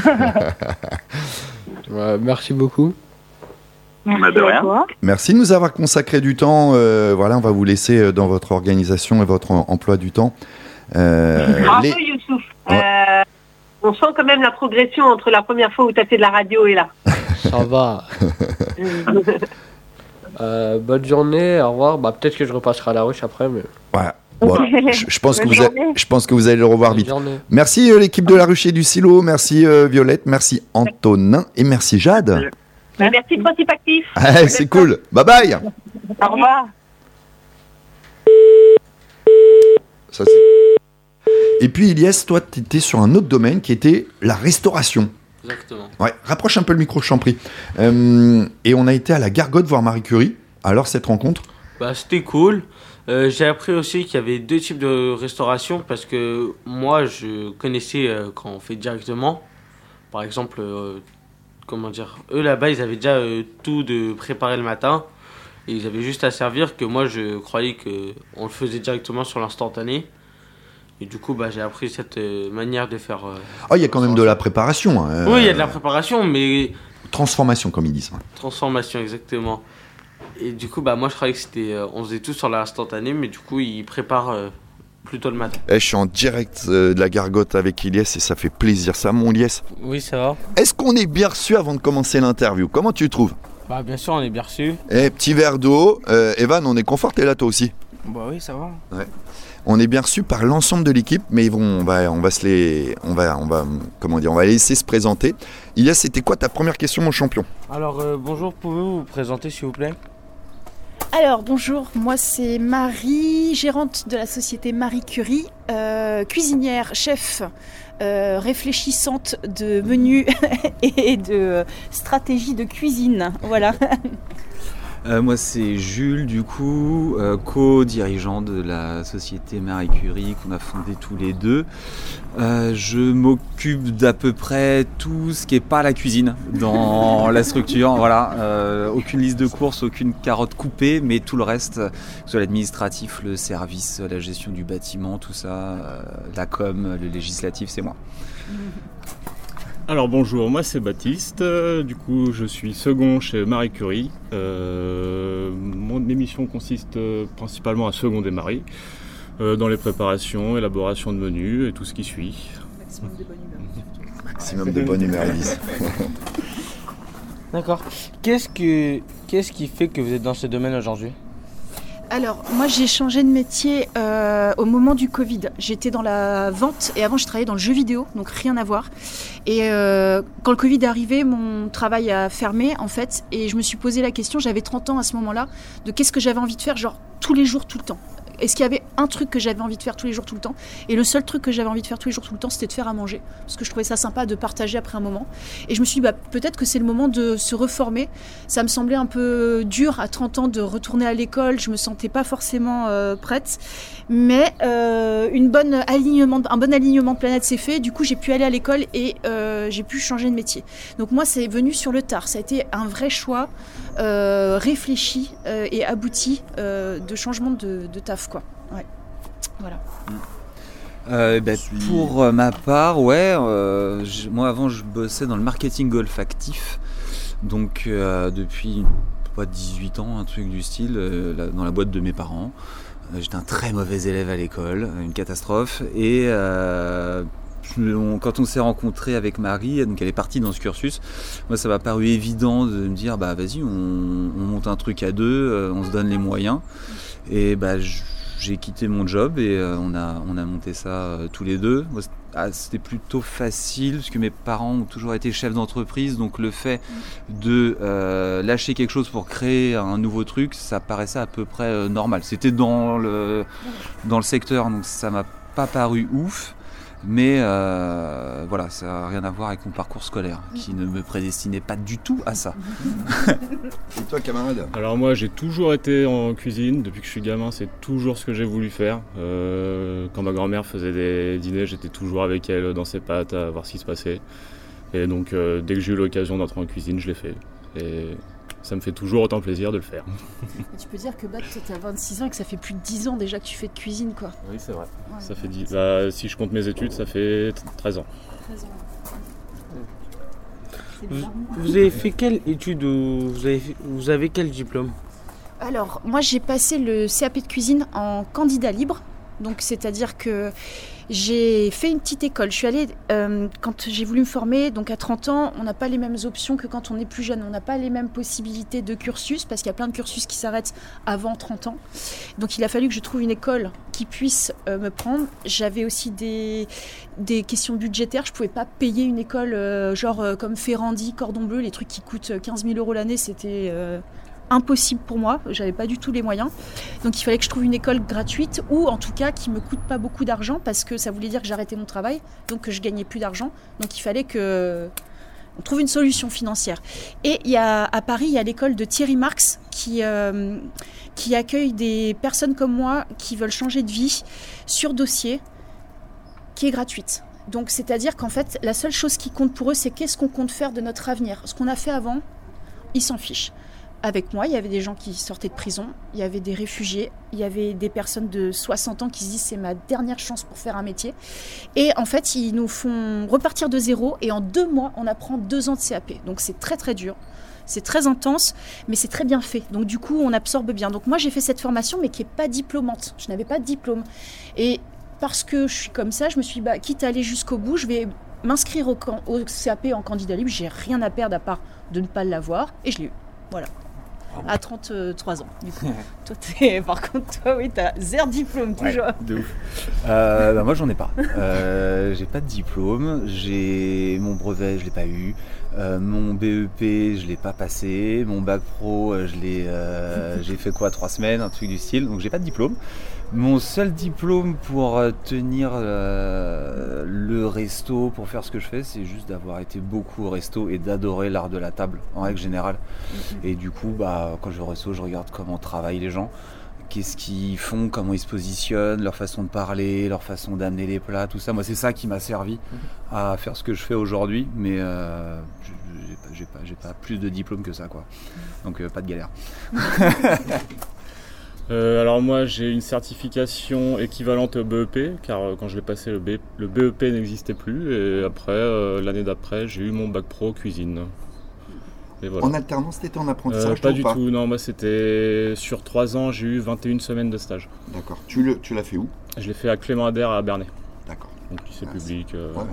Ouais, merci beaucoup. Merci, de rien. Merci de nous avoir consacré du temps. Euh, voilà, on va vous laisser dans votre organisation et votre emploi du temps. Euh, Bravo les... Youssouf. Euh, on sent quand même la progression entre la première fois où tu as fait de la radio et là. Ça va. euh, bonne journée, au revoir. Bah, peut-être que je repasserai à la ruche après. Mais... Voilà. Bon, je, je, pense que vous a, je pense que vous allez le revoir vite. Journée. Merci euh, l'équipe de la ruche et du silo, merci euh, Violette, merci Antonin et merci Jade. Bah, merci Principe Actif. Ah, c'est cool, bye bye. Au revoir. Ça, c'est... Et puis Ilyes, toi tu étais sur un autre domaine qui était la restauration. Exactement. Ouais, rapproche un peu le micro, je t'en prie. Euh, et on a été à la Gargote voir Marie Curie. Alors cette rencontre? Bah, c'était cool. Euh, j'ai appris aussi qu'il y avait deux types de restauration, parce que moi je connaissais euh, quand on fait directement. Par exemple, euh, comment dire, eux là-bas ils avaient déjà euh, tout de préparé le matin et ils avaient juste à servir, que moi je croyais qu'on le faisait directement sur l'instantané. Et du coup bah, j'ai appris cette euh, manière de faire. Euh, oh, il y a quand même de la préparation. Hein. Oui, il y a de la préparation, mais. Transformation comme ils disent. Transformation, exactement. Et du coup, bah, moi, je croyais que c'était, euh, on faisait tout sur l'instantané, mais du coup, ils préparent euh, plutôt le matin. Eh, je suis en direct euh, de la Gargote avec Ilyes et ça fait plaisir. Ça, mon Ilyes? Oui, ça va. Est-ce qu'on est bien reçu avant de commencer l'interview? Comment tu trouves? Bah, bien sûr, on est bien reçu. Eh, petit verre d'eau. Euh, Evan, on est conforté là, toi aussi? Bah oui, ça va. Ouais. On est bien reçu par l'ensemble de l'équipe, mais ils vont, on va, on va se les, on va, on va, comment dire, on va les laisser se présenter. Ilyes, c'était quoi ta première question, mon champion? Alors, euh, bonjour, pouvez-vous vous présenter, s'il vous plaît? Alors bonjour, moi c'est Marie, gérante de la société Marie Curie, euh, cuisinière, chef, euh, réfléchissante de menus et de stratégie de cuisine, voilà. Euh, moi, c'est Jules, du coup, euh, co-dirigeant de la société Marie Curie qu'on a fondée tous les deux. Euh, je m'occupe d'à peu près tout ce qui n'est pas la cuisine dans la structure. Voilà, euh, aucune liste de courses, aucune carotte coupée, mais tout le reste, que ce soit l'administratif, le service, la gestion du bâtiment, tout ça, euh, la com, le législatif, c'est moi. Alors bonjour, moi c'est Baptiste, euh, du coup je suis second chez Marie Curie. Euh, mon émission consiste euh, principalement à seconder Marie euh, dans les préparations, élaboration de menus et tout ce qui suit. Maximum de bonne humeur. Maximum de bonne humeur, Elise. D'accord. Qu'est-ce, que, qu'est-ce qui fait que vous êtes dans ce domaine aujourd'hui ? Alors, moi j'ai changé de métier euh, au moment du Covid. J'étais dans la vente et avant je travaillais dans le jeu vidéo, donc rien à voir. Et euh, quand le Covid est arrivé, mon travail a fermé en fait et je me suis posé la question, j'avais trente ans à ce moment-là, de qu'est-ce que j'avais envie de faire, genre tous les jours, tout le temps. Est-ce qu'il y avait un truc que j'avais envie de faire tous les jours, tout le temps ? Et le seul truc que j'avais envie de faire tous les jours, tout le temps, c'était de faire à manger. Parce que je trouvais ça sympa de partager après un moment. Et je me suis dit, bah, peut-être que c'est le moment de se reformer. Ça me semblait un peu dur à trente ans de retourner à l'école. Je me sentais pas forcément euh, prête. Mais euh, une bonne alignement, un bon alignement de planète s'est fait. Du coup, j'ai pu aller à l'école et euh, j'ai pu changer de métier. Donc moi, c'est venu sur le tard. Ça a été un vrai choix euh, réfléchi euh, et abouti euh, de changement de, de taf. Quoi. Ouais. Voilà. Euh, bah, pour euh, ma part, ouais, euh, moi avant je bossais dans le marketing golf actif, donc euh, depuis pas dix-huit ans, un truc du style, euh, là, dans la boîte de mes parents. Euh, j'étais un très mauvais élève à l'école, une catastrophe, et euh, on, quand on s'est rencontrés avec Marie, donc elle est partie dans ce cursus, moi ça m'a paru évident de me dire bah vas-y, on, on monte un truc à deux, euh, on se donne les moyens. Et bah, j'ai quitté mon job et euh, on, a, on a monté ça euh, tous les deux. Moi, ah, c'était plutôt facile parce que mes parents ont toujours été chefs d'entreprise, donc le fait de euh, lâcher quelque chose pour créer un nouveau truc, ça paraissait à peu près euh, normal. C'était dans le, dans le secteur, donc ça m'a pas paru ouf. Mais euh, voilà, ça n'a rien à voir avec mon parcours scolaire qui ne me prédestinait pas du tout à ça. Et toi, camarade ? Alors moi j'ai toujours été en cuisine, depuis que je suis gamin c'est toujours ce que j'ai voulu faire. Euh, quand ma grand-mère faisait des dîners, j'étais toujours avec elle dans ses pâtes à voir ce qui se passait. Et donc euh, dès que j'ai eu l'occasion d'entrer en cuisine, je l'ai fait. Et ça me fait toujours autant plaisir de le faire. Et tu peux dire que bah, tu as vingt-six ans et que ça fait plus de dix ans déjà que tu fais de cuisine, quoi. Oui, c'est vrai. Ouais, ça fait dix... bah, si je compte mes études, ça fait treize ans. treize ans. Vous, vous avez fait quelle étude ou vous avez, vous avez quel diplôme ? Alors, moi j'ai passé le C A P de cuisine en candidat libre. Donc, c'est-à-dire que j'ai fait une petite école. Je suis allée, euh, quand j'ai voulu me former, donc à trente ans, on n'a pas les mêmes options que quand on est plus jeune. On n'a pas les mêmes possibilités de cursus, parce qu'il y a plein de cursus qui s'arrêtent avant trente ans. Donc, il a fallu que je trouve une école qui puisse euh, me prendre. J'avais aussi des, des questions budgétaires. Je ne pouvais pas payer une école euh, genre euh, comme Ferrandi, Cordon Bleu, les trucs qui coûtent quinze mille euros l'année, c'était... Euh, impossible pour moi, j'avais pas du tout les moyens. Donc il fallait que je trouve une école gratuite ou en tout cas qui me coûte pas beaucoup d'argent parce que ça voulait dire que j'arrêtais mon travail, donc que je gagnais plus d'argent. Donc il fallait que on trouve une solution financière. Et il y a à Paris, il y a l'école de Thierry Marx qui euh, qui accueille des personnes comme moi qui veulent changer de vie sur dossier, qui est gratuite. Donc c'est-à-dire qu'en fait, la seule chose qui compte pour eux, c'est qu'est-ce qu'on compte faire de notre avenir. Ce qu'on a fait avant, ils s'en fichent. Avec moi, il y avait des gens qui sortaient de prison, il y avait des réfugiés, il y avait des personnes de soixante ans qui se disent c'est ma dernière chance pour faire un métier. Et en fait, ils nous font repartir de zéro et en deux mois, on apprend deux ans de C A P. Donc c'est très très dur, c'est très intense, mais c'est très bien fait. Donc du coup, on absorbe bien. Donc moi, j'ai fait cette formation, mais qui n'est pas diplômante. Je n'avais pas de diplôme. Et parce que je suis comme ça, je me suis dit, bah, quitte à aller jusqu'au bout, je vais m'inscrire au, au C A P en candidat libre. J'ai rien à perdre à part de ne pas l'avoir. Et je l'ai eu. Voilà. À trente-trois ans, du coup. Toi, t'es... Par contre, toi, oui, t'as zéro diplôme, toujours. Ouais, de ouf. Euh, bah, moi, j'en ai pas. Euh, j'ai pas de diplôme. J'ai mon brevet, je l'ai pas eu. Euh, mon B E P, je l'ai pas passé. Mon bac pro, je l'ai, euh, j'ai fait quoi, trois semaines, un truc du style. Donc, j'ai pas de diplôme. Mon seul diplôme pour euh, tenir euh, le resto, pour faire ce que je fais, c'est juste d'avoir été beaucoup au resto et d'adorer l'art de la table en règle générale. Mm-hmm. Et du coup, bah, quand je vais au resto, je regarde comment travaillent les gens, qu'est-ce qu'ils font, comment ils se positionnent, leur façon de parler, leur façon d'amener les plats, tout ça. Moi, c'est ça qui m'a servi mm-hmm. à faire ce que je fais aujourd'hui, mais euh, je, j'ai, pas, j'ai, pas, j'ai pas plus de diplôme que ça, quoi. Donc, euh, pas de galère. Euh, alors moi j'ai une certification équivalente au B E P car euh, quand je l'ai passé le, B, le B E P n'existait plus et après euh, l'année d'après j'ai eu mon bac pro cuisine. Et voilà. En alternance t'étais en apprentissage euh, Pas du pas tout, non moi c'était sur trois ans j'ai eu vingt et une semaines de stage. D'accord, tu, le, tu l'as fait où? Je l'ai fait à Clément Adair à Bernay. D'accord. Donc lycée ah, public. Euh... Ouais.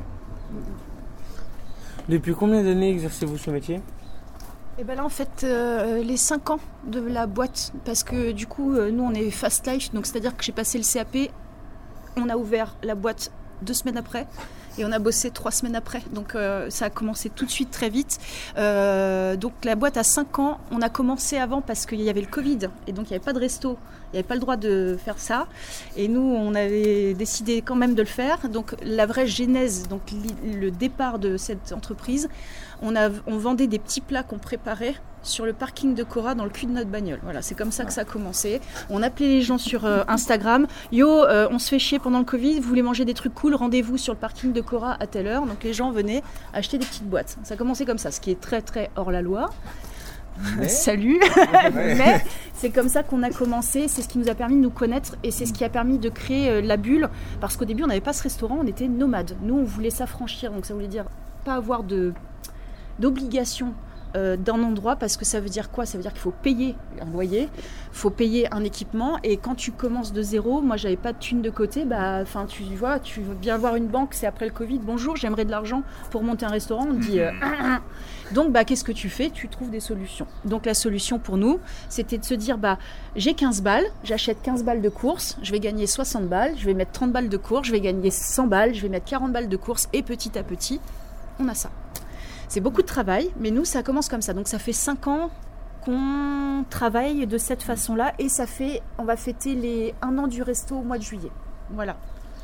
Depuis combien d'années exercez-vous ce métier? Et bien là en fait euh, les cinq ans de la boîte parce que du coup euh, nous on est fast life donc c'est à dire que j'ai passé le C A P, on a ouvert la boîte deux semaines après et on a bossé trois semaines après donc euh, ça a commencé tout de suite très vite euh, donc la boîte a cinq ans, on a commencé avant parce qu'il y avait le Covid et donc il n'y avait pas de resto, il n'y avait pas le droit de faire ça et nous on avait décidé quand même de le faire donc la vraie genèse, donc le départ de cette entreprise On, a, on vendait des petits plats qu'on préparait sur le parking de Cora dans le cul de notre bagnole. Voilà, c'est comme ça que ça a commencé. On appelait les gens sur euh, Instagram. Yo, euh, on se fait chier pendant le Covid, vous voulez manger des trucs cool, rendez-vous sur le parking de Cora à telle heure. Donc les gens venaient acheter des petites boîtes. Ça a commencé comme ça, ce qui est très très hors la loi. Mais... Salut Mais c'est comme ça qu'on a commencé, c'est ce qui nous a permis de nous connaître et c'est ce qui a permis de créer euh, la bulle. Parce qu'au début, on n'avait pas ce restaurant, on était nomades. Nous, on voulait s'affranchir, donc ça voulait dire pas avoir de... d'obligation euh, d'un endroit parce que ça veut dire quoi? Ça veut dire qu'il faut payer un loyer, il faut payer un équipement et quand tu commences de zéro, moi j'avais pas de thune de côté, bah enfin tu vois, tu veux bien voir une banque, c'est après le Covid, bonjour, j'aimerais de l'argent pour monter un restaurant, on te dit euh, donc bah qu'est-ce que tu fais? Tu trouves des solutions. Donc la solution pour nous, c'était de se dire bah j'ai quinze balles, j'achète quinze balles de course, je vais gagner soixante balles, je vais mettre trente balles de course, je vais gagner cent balles, je vais mettre quarante balles de course et petit à petit, on a ça. C'est beaucoup de travail, mais nous, ça commence comme ça. Donc, ça fait cinq ans qu'on travaille de cette façon-là. Et ça fait, on va fêter les un an du resto au mois de juillet. Voilà.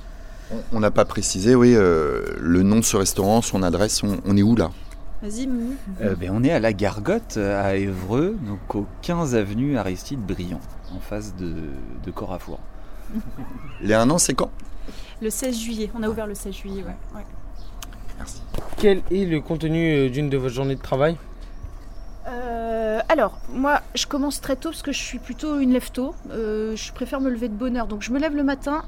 On n'a pas précisé, oui, euh, le nom de ce restaurant, son adresse, on, on est où là? Vas-y, Mimi. Euh, ben, on est à la Gargote, à Évreux, donc au quinze avenue Aristide Briand, en face de, de Corafour. Les un an, c'est quand? Le seize juillet. On a ouvert le seize juillet, ouais. ouais. Merci. Quel est le contenu d'une de vos journées de travail? euh, Alors, moi, je commence très tôt parce que je suis plutôt une lève-tôt. Euh, je préfère me lever de bonne heure. Donc, je me lève le matin.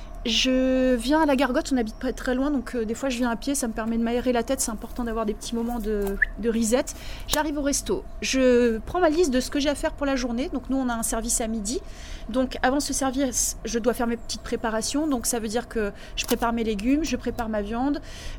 Je viens à la Gargote, on habite pas très loin, donc euh, des fois je viens à pied, ça me permet de m'aérer la tête, c'est important d'avoir des petits moments de, de reset. J'arrive au resto, je prends ma liste de ce que j'ai à faire pour la journée, donc nous on a un service à midi, donc avant ce service, je dois faire mes petites préparations, donc ça veut dire que je prépare mes légumes, je prépare ma viande,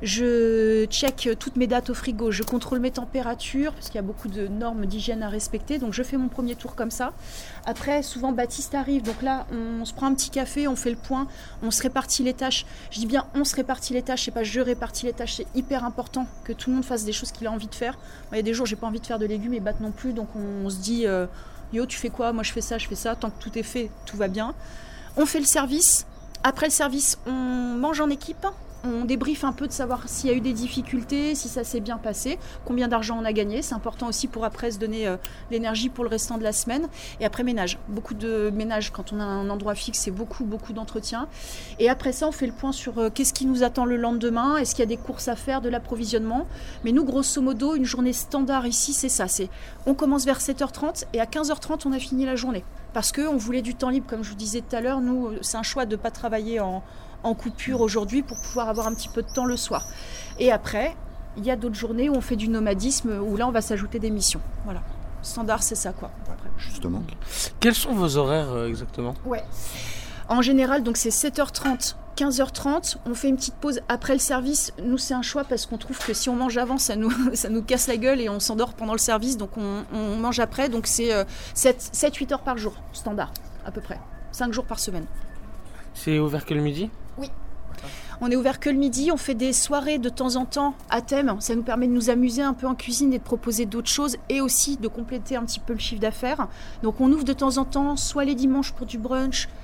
je check toutes mes dates au frigo, je contrôle mes températures, parce qu'il y a beaucoup de normes d'hygiène à respecter, donc je fais mon premier tour comme ça. Après, souvent Baptiste arrive, donc là on se prend un petit café, on fait le point, on se répartit les tâches. Je dis bien on se répartit les tâches, c'est pas je répartis les tâches, c'est hyper important que tout le monde fasse des choses qu'il a envie de faire. Il y a des jours j'ai pas envie de faire de légumes et battre non plus, donc on, on se dit euh, yo tu fais quoi? Moi je fais ça, je fais ça, tant que tout est fait, tout va bien. On fait le service, après le service on mange en équipe, on débriefe un peu de savoir s'il y a eu des difficultés, si ça s'est bien passé, combien d'argent on a gagné, c'est important aussi pour après se donner euh, l'énergie pour le restant de la semaine. Et après ménage, beaucoup de ménage quand on a un endroit fixe, c'est beaucoup beaucoup d'entretien. Et après ça on fait le point sur euh, qu'est-ce qui nous attend le lendemain, est-ce qu'il y a des courses à faire, de l'approvisionnement. Mais nous grosso modo une journée standard ici c'est ça, c'est on commence vers sept heures trente et à quinze heures trente on a fini la journée. Parce qu'on voulait du temps libre, comme je vous disais tout à l'heure, nous c'est un choix de ne pas travailler en en coupure aujourd'hui pour pouvoir avoir un petit peu de temps le soir. Et après, il y a d'autres journées où on fait du nomadisme, où là on va s'ajouter des missions. Voilà. Standard, c'est ça quoi. Après. Justement. Quels sont vos horaires euh, exactement? Ouais. En général, donc c'est sept heures trente, quinze heures trente. On fait une petite pause après le service. Nous, c'est un choix parce qu'on trouve que si on mange avant, ça nous, ça nous casse la gueule et on s'endort pendant le service. Donc on, on mange après. Donc c'est euh, sept huit heures par jour, standard, à peu près. cinq jours par semaine. C'est ouvert que le midi? Oui. On est ouvert que le midi, on fait des soirées de temps en temps à thème. Ça nous permet de nous amuser un peu en cuisine et de proposer d'autres choses et aussi de compléter un petit peu le chiffre d'affaires. Donc on ouvre de temps en temps, soit les dimanches pour du brunch,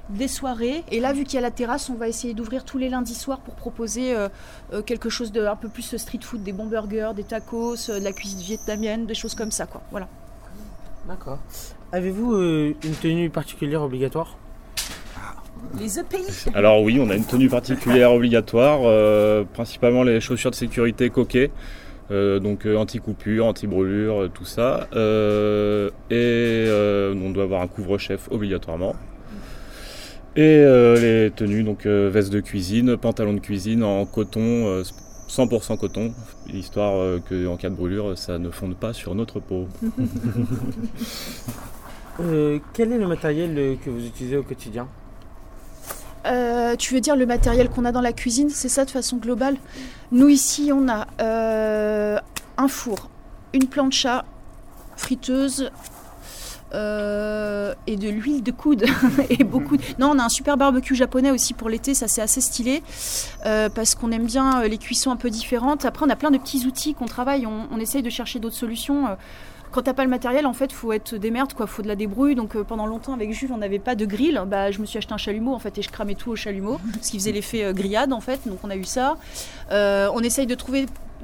des soirées. Et là, vu qu'il y a la terrasse, on va essayer d'ouvrir tous les lundis soirs pour proposer euh, euh, quelque chose de un peu plus street food, des bons burgers, des tacos, euh, de la cuisine vietnamienne, des choses comme ça, quoi. Voilà. D'accord. Avez-vous euh, une tenue particulière obligatoire? Les E P I. Alors oui, on a une tenue particulière obligatoire, euh, principalement les chaussures de sécurité coquet, euh, donc euh, anti-coupure, anti-brûlure, euh, tout ça. Euh, et euh, on doit avoir un couvre-chef obligatoirement. Et euh, les tenues, donc euh, veste de cuisine, pantalon de cuisine en coton, euh, cent pour cent coton, histoire euh, qu'en cas de brûlure, ça ne fonde pas sur notre peau. euh, quel est le matériel euh, que vous utilisez au quotidien? Euh, tu veux dire le matériel qu'on a dans la cuisine, c'est ça de façon globale? Nous ici on a euh, un four, une plancha, friteuse euh, et de l'huile de coude et beaucoup. De... Non, on a un super barbecue japonais aussi pour l'été, ça c'est assez stylé euh, parce qu'on aime bien les cuissons un peu différentes. Après on a plein de petits outils qu'on travaille, on, on essaye de chercher d'autres solutions. Euh, Quand t'as pas le matériel, en fait, faut être des merdes, quoi. Faut de la débrouille. Donc euh, pendant longtemps, avec Jules, on n'avait pas de grill. Bah, je me suis acheté un chalumeau, en fait, et je cramais tout au chalumeau, ce qui faisait l'effet euh, grillade, en fait. Donc on a eu ça. Euh, on essaye de trouver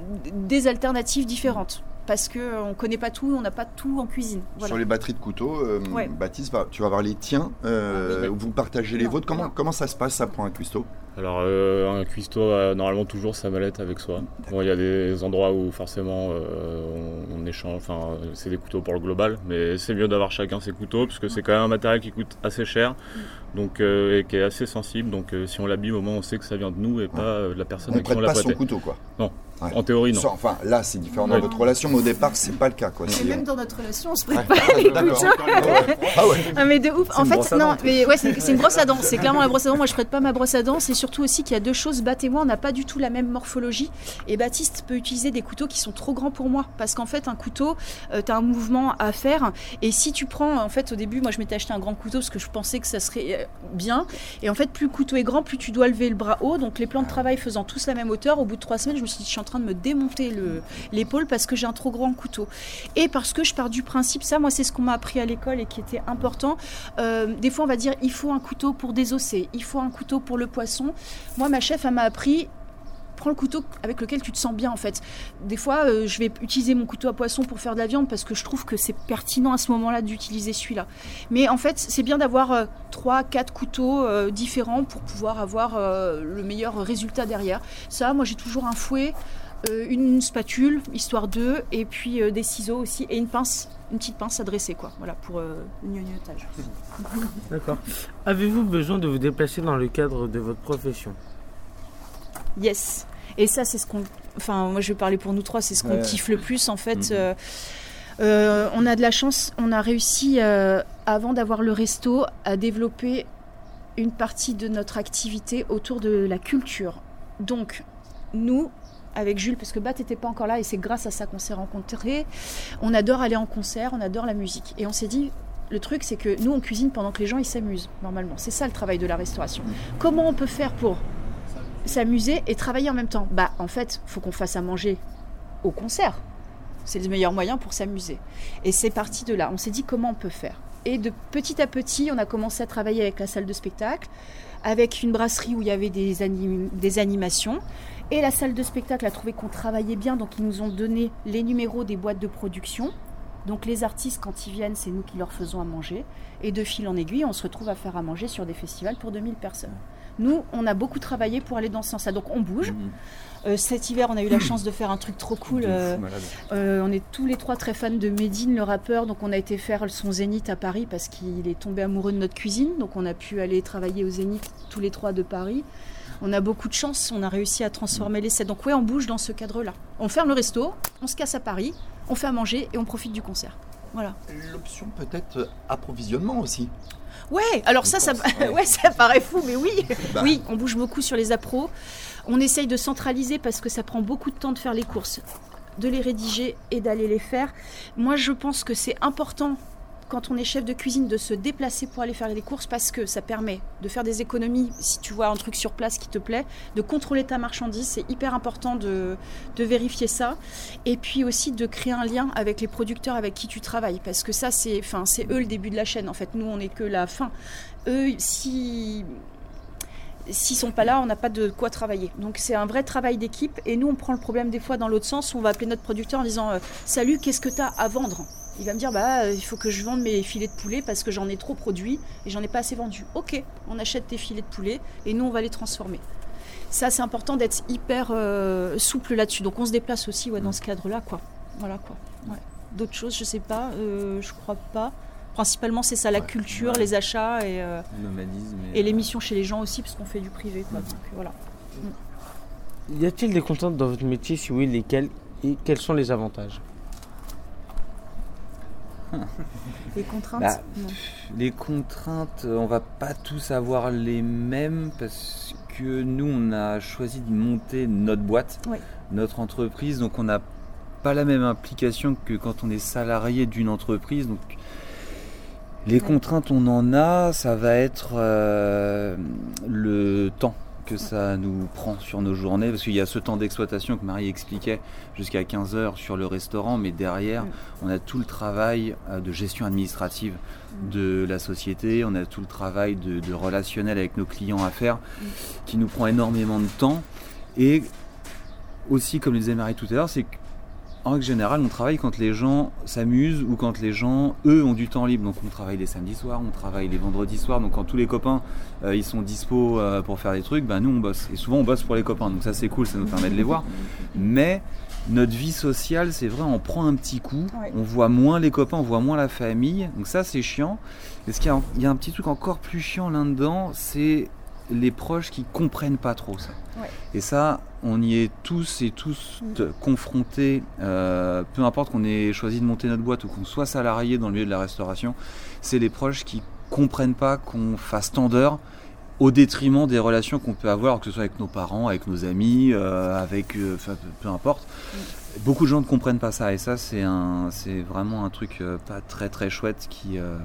des alternatives différentes. Parce qu'on ne connaît pas tout, on n'a pas tout en cuisine. Voilà. Sur les batteries de couteaux, euh, ouais. Baptiste, tu vas avoir les tiens, euh, ah, oui, vous partagez les non, vôtres. Comment, comment ça se passe, ça, pour un cuistot? Alors, euh, un cuistot a normalement toujours sa mallette avec soi. Bon, il y a des endroits où forcément euh, on, on échange, enfin, c'est des couteaux pour le global, mais c'est mieux d'avoir chacun ses couteaux, parce que c'est quand même un matériel qui coûte assez cher, donc, euh, et qui est assez sensible. Donc, euh, si on l'abîme, au moins on sait que ça vient de nous et pas euh, de la personne on à qui on l'a prête pas prêté. son couteau, quoi. Non. Ouais. En théorie, non. Enfin, là, c'est différent dans ouais. votre relation, mais au départ, c'est pas le cas, quoi. Et si même on... dans notre relation, on se prête ouais. pas les D'accord. couteaux. Ah ouais. Ah, mais de ouf. C'est en une fait, non, dents, mais ouais, c'est, c'est une brosse à dents. C'est clairement la brosse à dents. Moi, je prête pas ma brosse à dents. C'est surtout aussi qu'il y a deux choses. Bat et moi, on n'a pas du tout la même morphologie. Et Baptiste peut utiliser des couteaux qui sont trop grands pour moi, parce qu'en fait, un couteau, euh, t'as un mouvement à faire. Et si tu prends, en fait, au début, moi, je m'étais acheté un grand couteau parce que je pensais que ça serait bien. Et en fait, plus le couteau est grand, plus tu dois lever le bras haut. Donc, les plans de travail faisant tous la même hauteur, au bout de trois semaines, je me suis dit, je suis en train de me démonter le l'épaule parce que j'ai un trop grand couteau et parce que je pars du principe, ça moi c'est ce qu'on m'a appris à l'école et qui était important, euh, des fois on va dire il faut un couteau pour désosser, il faut un couteau pour le poisson. Moi ma chef elle m'a appris, prends le couteau avec lequel tu te sens bien en fait. Des fois euh, je vais utiliser mon couteau à poisson pour faire de la viande parce que je trouve que c'est pertinent à ce moment-là d'utiliser celui-là, mais en fait c'est bien d'avoir euh, trois quatre couteaux euh, différents pour pouvoir avoir euh, le meilleur résultat derrière. Ça moi j'ai toujours un fouet, Euh, une spatule, histoire d'eux, et puis euh, des ciseaux aussi, et une pince, une petite pince à dresser, quoi, voilà, pour euh, le gnognotage. D'accord. Avez-vous besoin de vous déplacer dans le cadre de votre profession? Yes. Et ça, c'est ce qu'on... Enfin, moi, je vais parler pour nous trois, c'est ce qu'on ouais. kiffe le plus, en fait. Mmh. Euh, euh, on a de la chance, on a réussi, euh, avant d'avoir le resto, à développer une partie de notre activité autour de la culture. Donc, nous... avec Jules, parce que Bat n'était pas encore là et c'est grâce à ça qu'on s'est rencontrés. On adore aller en concert, on adore la musique. Et on s'est dit, le truc c'est que nous on cuisine pendant que les gens ils s'amusent, normalement. C'est ça le travail de la restauration. Comment on peut faire pour s'amuser et travailler en même temps? Bah en fait, il faut qu'on fasse à manger au concert. C'est le meilleur moyen pour s'amuser. Et c'est parti de là. On s'est dit comment on peut faire. Et de petit à petit, on a commencé à travailler avec la salle de spectacle, avec une brasserie où il y avait des, anim- des animations. Et la salle de spectacle a trouvé qu'on travaillait bien, donc ils nous ont donné les numéros des boîtes de production. Donc les artistes, quand ils viennent, c'est nous qui leur faisons à manger. Et de fil en aiguille, on se retrouve à faire à manger sur des festivals pour deux mille personnes. Nous, on a beaucoup travaillé pour aller dans ce sens-là. Donc on bouge. Mmh. Euh, cet hiver, on a eu la chance de faire un truc trop cool. Euh, euh, on est tous les trois très fans de Medine, le rappeur. Donc on a été faire son Zénith à Paris parce qu'il est tombé amoureux de notre cuisine. Donc on a pu aller travailler au Zénith tous les trois de Paris. On a beaucoup de chance, on a réussi à transformer les sets. Donc ouais, on bouge dans ce cadre-là. On ferme le resto, on se casse à Paris, on fait à manger et on profite du concert. Voilà. L'option peut-être approvisionnement aussi. Ouais, alors ça, ça, ouais. ouais, ça paraît fou, mais oui. Bah. Oui, on bouge beaucoup sur les appros. On essaye de centraliser parce que ça prend beaucoup de temps de faire les courses, de les rédiger et d'aller les faire. Moi, je pense que c'est important quand on est chef de cuisine, de se déplacer pour aller faire les courses parce que ça permet de faire des économies si tu vois un truc sur place qui te plaît, de contrôler ta marchandise, c'est hyper important de, de vérifier ça. Et puis aussi de créer un lien avec les producteurs avec qui tu travailles parce que ça, c'est, enfin, c'est eux le début de la chaîne. En fait, nous, on n'est que la fin. Eux, si... S'ils sont pas là, on n'a pas de quoi travailler. Donc c'est un vrai travail d'équipe et nous on prend le problème des fois dans l'autre sens où on va appeler notre producteur en disant euh, « Salut, qu'est-ce que tu as à vendre ?» Il va me dire bah, « Il faut que je vende mes filets de poulet parce que j'en ai trop produit et j'en ai pas assez vendu. » Ok, on achète tes filets de poulet et nous on va les transformer. Ça c'est important d'être hyper euh, souple là-dessus. Donc on se déplace aussi ouais, dans ce cadre-là. Quoi. Voilà, quoi. Ouais. D'autres choses, je sais pas, euh, je crois pas. Principalement, c'est ça, la ouais, culture, ouais. les achats et, euh, et, et les missions chez les gens aussi, parce qu'on fait du privé. Quoi, donc, voilà. Y a-t-il des contraintes dans votre métier? Si oui, lesquelles? Et quels sont les avantages? Les contraintes bah, Les contraintes, on va pas tous avoir les mêmes, parce que nous, on a choisi de monter notre boîte, ouais. notre entreprise, donc on n'a pas la même implication que quand on est salarié d'une entreprise. Donc, les contraintes, on en a, ça va être euh, le temps que ça nous prend sur nos journées, parce qu'il y a ce temps d'exploitation que Marie expliquait jusqu'à quinze heures sur le restaurant, mais derrière, on a tout le travail de gestion administrative de la société, on a tout le travail de, de relationnel avec nos clients à faire, qui nous prend énormément de temps. Et aussi, comme le disait Marie tout à l'heure, c'est que en règle générale, on travaille quand les gens s'amusent ou quand les gens, eux, ont du temps libre. Donc on travaille les samedis soirs, on travaille les vendredis soirs. Donc quand tous les copains, euh, ils sont dispo euh, pour faire des trucs, ben nous on bosse. Et souvent on bosse pour les copains. Donc ça c'est cool, ça nous permet de les voir. Mais notre vie sociale, c'est vrai, on prend un petit coup. Ouais. On voit moins les copains, on voit moins la famille. Donc ça c'est chiant. Et ce qu'il y a, il y a un petit truc encore plus chiant là-dedans, c'est les proches qui comprennent pas trop ça. Ouais. Et ça, on y est tous et tous mmh. confrontés, euh, peu importe qu'on ait choisi de monter notre boîte ou qu'on soit salarié dans le milieu de la restauration, c'est les proches qui comprennent pas qu'on fasse tant d'heures au détriment des relations qu'on peut avoir, que ce soit avec nos parents, avec nos amis, euh, avec, euh, peu, peu importe. Mmh. Beaucoup de gens ne comprennent pas ça et ça, c'est, un, c'est vraiment un truc euh, pas très très chouette qui, euh,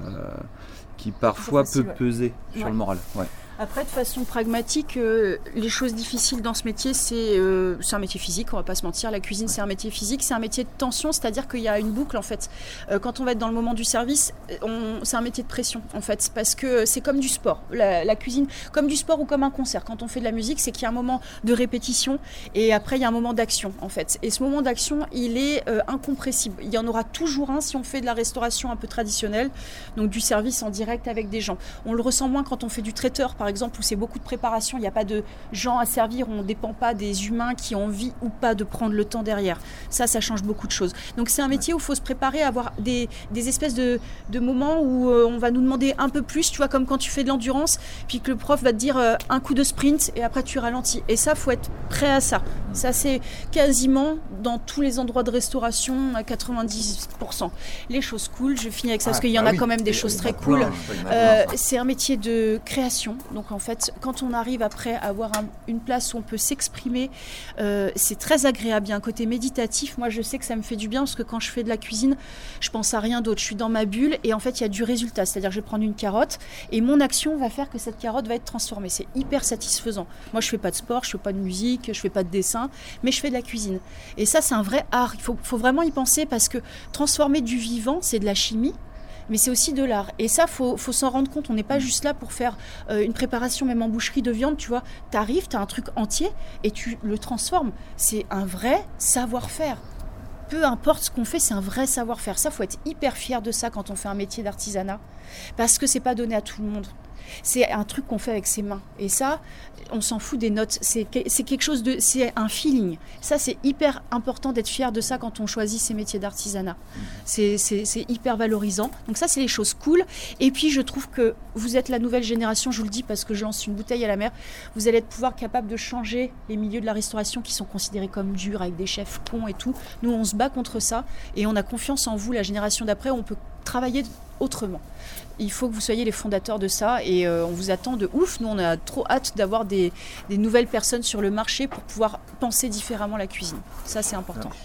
qui parfois facile, peut ouais. peser sur ouais. le moral. Ouais. Après, de façon pragmatique, euh, les choses difficiles dans ce métier, c'est, euh, c'est un métier physique, on va pas se mentir. La cuisine, c'est un métier physique, c'est un métier de tension, c'est-à-dire qu'il y a une boucle, en fait. Euh, quand on va être dans le moment du service, on, c'est un métier de pression, en fait, parce que c'est comme du sport. La, la cuisine, comme du sport ou comme un concert. Quand on fait de la musique, c'est qu'il y a un moment de répétition et après, il y a un moment d'action, en fait. Et ce moment d'action, il est euh, incompressible. Il y en aura toujours un si on fait de la restauration un peu traditionnelle, donc du service en direct avec des gens. On le ressent moins quand on fait du traiteur, par exemple, où c'est beaucoup de préparation, il n'y a pas de gens à servir, on ne dépend pas des humains qui ont envie ou pas de prendre le temps derrière. Ça, ça change beaucoup de choses. Donc c'est un métier où il faut se préparer à avoir des, des espèces de, de moments où euh, on va nous demander un peu plus, tu vois, comme quand tu fais de l'endurance, puis que le prof va te dire euh, un coup de sprint et après tu ralentis. Et ça, il faut être prêt à ça. Ça, c'est quasiment dans tous les endroits de restauration à quatre-vingt-dix pour cent. Les choses cool, je finis avec ça, ah, parce qu'il y en ah a oui, quand même des choses très cool. Euh, c'est un métier de création, donc en fait, quand on arrive après à avoir un, une place où on peut s'exprimer, euh, c'est très agréable. Il y a un côté méditatif. Moi, je sais que ça me fait du bien parce que quand je fais de la cuisine, je pense à rien d'autre. Je suis dans ma bulle et en fait, il y a du résultat. C'est-à-dire que je vais prendre une carotte et mon action va faire que cette carotte va être transformée. C'est hyper satisfaisant. Moi, je fais pas de sport, je fais pas de musique, je fais pas de dessin, mais je fais de la cuisine. Et ça, c'est un vrai art. Il faut, faut vraiment y penser parce que transformer du vivant, c'est de la chimie. Mais c'est aussi de l'art. Et ça, il faut, faut s'en rendre compte. On n'est pas juste là pour faire euh, une préparation, même en boucherie de viande, tu vois. Tu arrives, tu as un truc entier et tu le transformes. C'est un vrai savoir-faire. Peu importe ce qu'on fait, c'est un vrai savoir-faire. Ça, il faut être hyper fier de ça quand on fait un métier d'artisanat. Parce que c'est pas donné à tout le monde. C'est un truc qu'on fait avec ses mains. Et ça, on s'en fout des notes. C'est, c'est quelque chose de... C'est un feeling. Ça, c'est hyper important d'être fier de ça quand on choisit ces métiers d'artisanat. C'est, c'est, c'est hyper valorisant. Donc ça, c'est les choses cool. Et puis, je trouve que vous êtes la nouvelle génération, je vous le dis parce que je lance une bouteille à la mer. Vous allez être pouvoir capable de changer les milieux de la restauration qui sont considérés comme durs, avec des chefs cons et tout. Nous, on se bat contre ça. Et on a confiance en vous, la génération d'après, où on peut travailler autrement. Il faut que vous soyez les fondateurs de ça et euh, on vous attend de ouf. Nous, on a trop hâte d'avoir des, des nouvelles personnes sur le marché pour pouvoir penser différemment la cuisine. Ça, c'est important.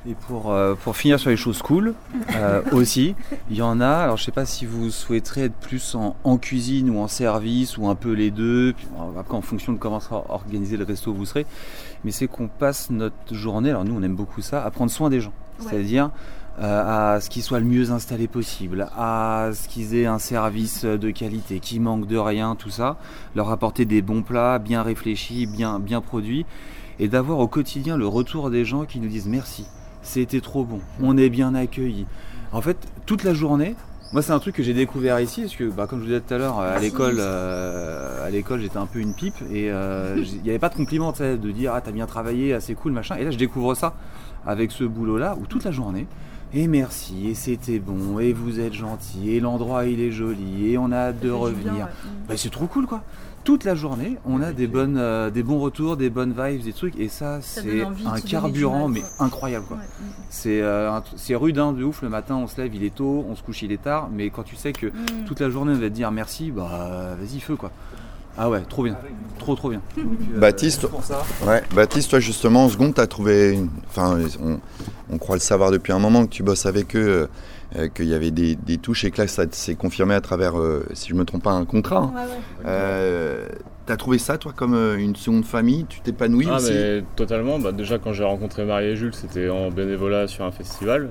Et pour, euh, pour finir sur les choses cool, euh, aussi, il y en a, alors je sais pas si vous souhaiterez être plus en, en cuisine ou en service ou un peu les deux, puis, après en fonction de comment sera organisé le resto où vous serez, mais c'est qu'on passe notre journée, alors nous on aime beaucoup ça, à prendre soin des gens, ouais. C'est-à-dire euh, à ce qu'ils soient le mieux installés possible, à ce qu'ils aient un service de qualité, qu'ils manquent de rien, tout ça, leur apporter des bons plats bien réfléchis, bien, bien produits, et d'avoir au quotidien le retour des gens qui nous disent merci. C'était trop bon, on est bien accueillis. En fait, toute la journée, moi c'est un truc que j'ai découvert ici, parce que bah, comme je vous disais tout à l'heure, à l'école, euh, à l'école j'étais un peu une pipe, et il euh, n'y avait pas de compliment de dire ah t'as bien travaillé, ah, c'est cool, machin. Et là je découvre ça avec ce boulot-là, où toute la journée, et merci, et c'était bon, et vous êtes gentil, et l'endroit il est joli, et on a hâte de revenir. Bien, ouais. Bah, c'est trop cool quoi. Toute la journée, on a des, bonnes, euh, des bons retours, des bonnes vibes, des trucs, et ça, ça c'est un carburant, mais incroyable, quoi. Ouais. C'est, euh, un, c'est rude, hein, de ouf, le matin, on se lève, il est tôt, on se couche, il est tard, mais quand tu sais que mm. toute la journée, on va te dire merci, bah, vas-y, feu, quoi. Ah ouais, trop bien, trop trop bien. Donc, euh, Baptiste, ouais, Baptiste, toi justement, en seconde, tu as trouvé, une... enfin, on, on croit le savoir depuis un moment que tu bosses avec eux, euh, qu'il y avait des, des touches et que là, ça s'est confirmé à travers, euh, si je ne me trompe pas, un contrat. Hein. Ouais, ouais. Euh, tu as trouvé ça, toi, comme une seconde famille? Tu t'épanouis ah, aussi? Mais totalement. Bah, déjà, quand j'ai rencontré Marie et Jules, c'était en bénévolat sur un festival.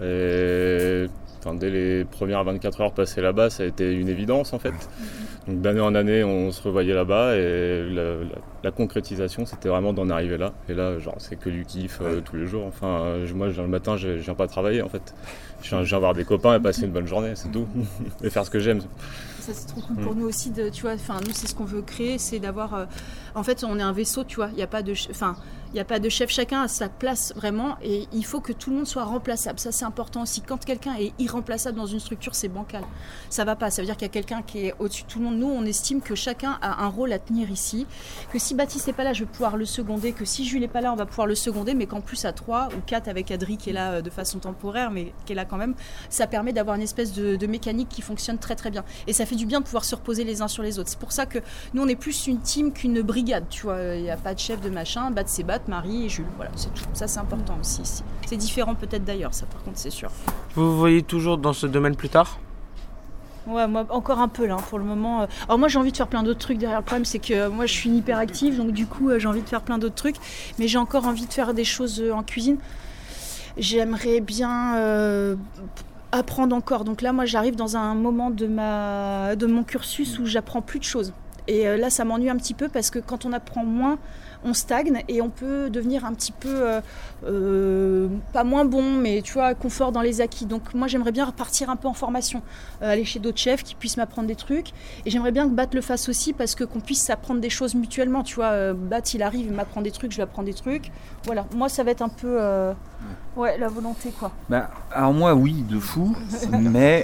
Et enfin, dès les premières vingt-quatre heures passées là-bas, ça a été une évidence, en fait. Donc d'année en année, on se revoyait là-bas et la, la, la concrétisation, c'était vraiment d'en arriver là. Et là, genre, c'est que du kiff euh, tous les jours. Enfin, euh, moi, le matin, je, je viens pas travailler, en fait. Je viens, je viens voir des copains et passer une bonne journée, c'est tout. Et faire ce que j'aime. Ça, c'est trop cool pour nous aussi, de, tu vois. Enfin, nous, c'est ce qu'on veut créer, c'est d'avoir... Euh, en fait, on est un vaisseau, tu vois. Il n'y a pas de... Enfin... Il n'y a pas de chef, chacun a sa place vraiment et il faut que tout le monde soit remplaçable. Ça, c'est important aussi. Quand quelqu'un est irremplaçable dans une structure, c'est bancal. Ça ne va pas. Ça veut dire qu'il y a quelqu'un qui est au-dessus de tout le monde. Nous, on estime que chacun a un rôle à tenir ici. Que si Baptiste n'est pas là, je vais pouvoir le seconder. Que si Jules n'est pas là, on va pouvoir le seconder. Mais qu'en plus, à trois ou quatre avec Adri qui est là de façon temporaire, mais qui est là quand même, ça permet d'avoir une espèce de, de mécanique qui fonctionne très très bien. Et ça fait du bien de pouvoir se reposer les uns sur les autres. C'est pour ça que nous, on est plus une team qu'une brigade. Tu vois, il n'y a pas de chef de machin. Bat, c'est Bat, Marie et Jules. Voilà, c'est tout. Ça, c'est important aussi ici. C'est différent peut-être d'ailleurs, ça par contre, c'est sûr. Vous vous voyez toujours dans ce domaine plus tard ? Ouais, moi encore un peu là, pour le moment. Alors moi j'ai envie de faire plein d'autres trucs derrière. Le problème c'est que moi je suis une hyperactive, donc du coup j'ai envie de faire plein d'autres trucs. Mais j'ai encore envie de faire des choses en cuisine. J'aimerais bien euh, apprendre encore. Donc là moi j'arrive dans un moment de, ma, de mon cursus où j'apprends plus de choses. Et euh, là ça m'ennuie un petit peu parce que quand on apprend moins, on stagne et on peut devenir un petit peu, euh, euh, pas moins bon, mais tu vois, confort dans les acquis. Donc moi, j'aimerais bien repartir un peu en formation, euh, aller chez d'autres chefs qui puissent m'apprendre des trucs. Et j'aimerais bien que Bat le fasse aussi parce que qu'on puisse s'apprendre des choses mutuellement. Tu vois, euh, Bat, il arrive, il m'apprend des trucs, je lui apprends des trucs. Voilà, moi, ça va être un peu, euh, ouais, la volonté, quoi. Bah, alors moi, oui, de fou, mais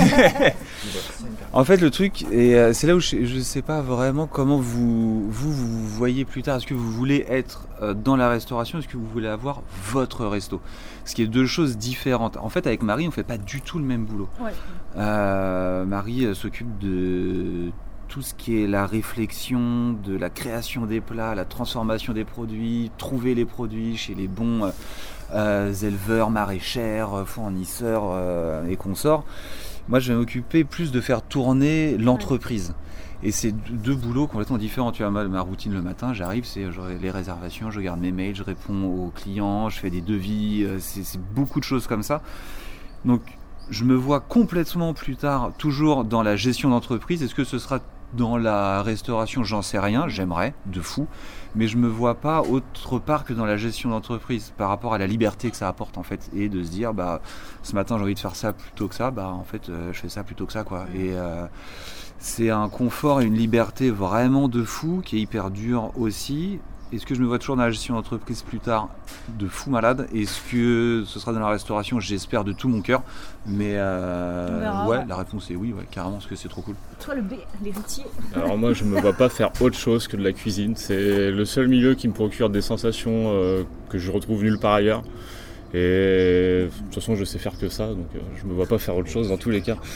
en fait, le truc, et euh, c'est là où je, je sais pas vraiment comment vous, vous, vous voyez plus tard. Est-ce que vous voulez être euh, dans la restauration? Est-ce que vous voulez avoir votre resto? Ce qui est deux choses différentes. En fait, avec Marie, on fait pas du tout le même boulot. Ouais. Euh, Marie euh, s'occupe de tout ce qui est la réflexion, de la création des plats, la transformation des produits, trouver les produits chez les bons euh, euh, éleveurs, maraîchères, fournisseurs euh, et consorts. Moi, je vais m'occuper plus de faire tourner l'entreprise. Ouais. Et c'est deux boulots complètement différents. Tu vois, ma, ma routine le matin, j'arrive, c'est les réservations, je regarde mes mails, je réponds aux clients, je fais des devis, c'est, c'est beaucoup de choses comme ça. Donc, je me vois complètement plus tard, toujours dans la gestion d'entreprise. Est-ce que ce sera dans la restauration? J'en sais rien, j'aimerais, de fou. Mais je me vois pas autre part que dans la gestion d'entreprise, par rapport à la liberté que ça apporte, en fait. Et de se dire, bah, ce matin, j'ai envie de faire ça plutôt que ça, bah, en fait, euh, je fais ça plutôt que ça, quoi. Et euh, c'est un confort et une liberté vraiment de fou, qui est hyper dur aussi. Est-ce que je me vois toujours dans la gestion d'entreprise plus tard? De fou malade. Est-ce que ce sera dans la restauration? J'espère de tout mon cœur. Mais euh, verra, ouais, ouais, la réponse est oui, ouais, carrément, parce que c'est trop cool. Toi, le B, l'héritier. Alors moi, je me vois pas faire autre chose que de la cuisine. C'est le seul milieu qui me procure des sensations euh, que je retrouve nulle part ailleurs. Et de toute façon, je sais faire que ça, donc euh, je me vois pas faire autre chose dans tous les cas.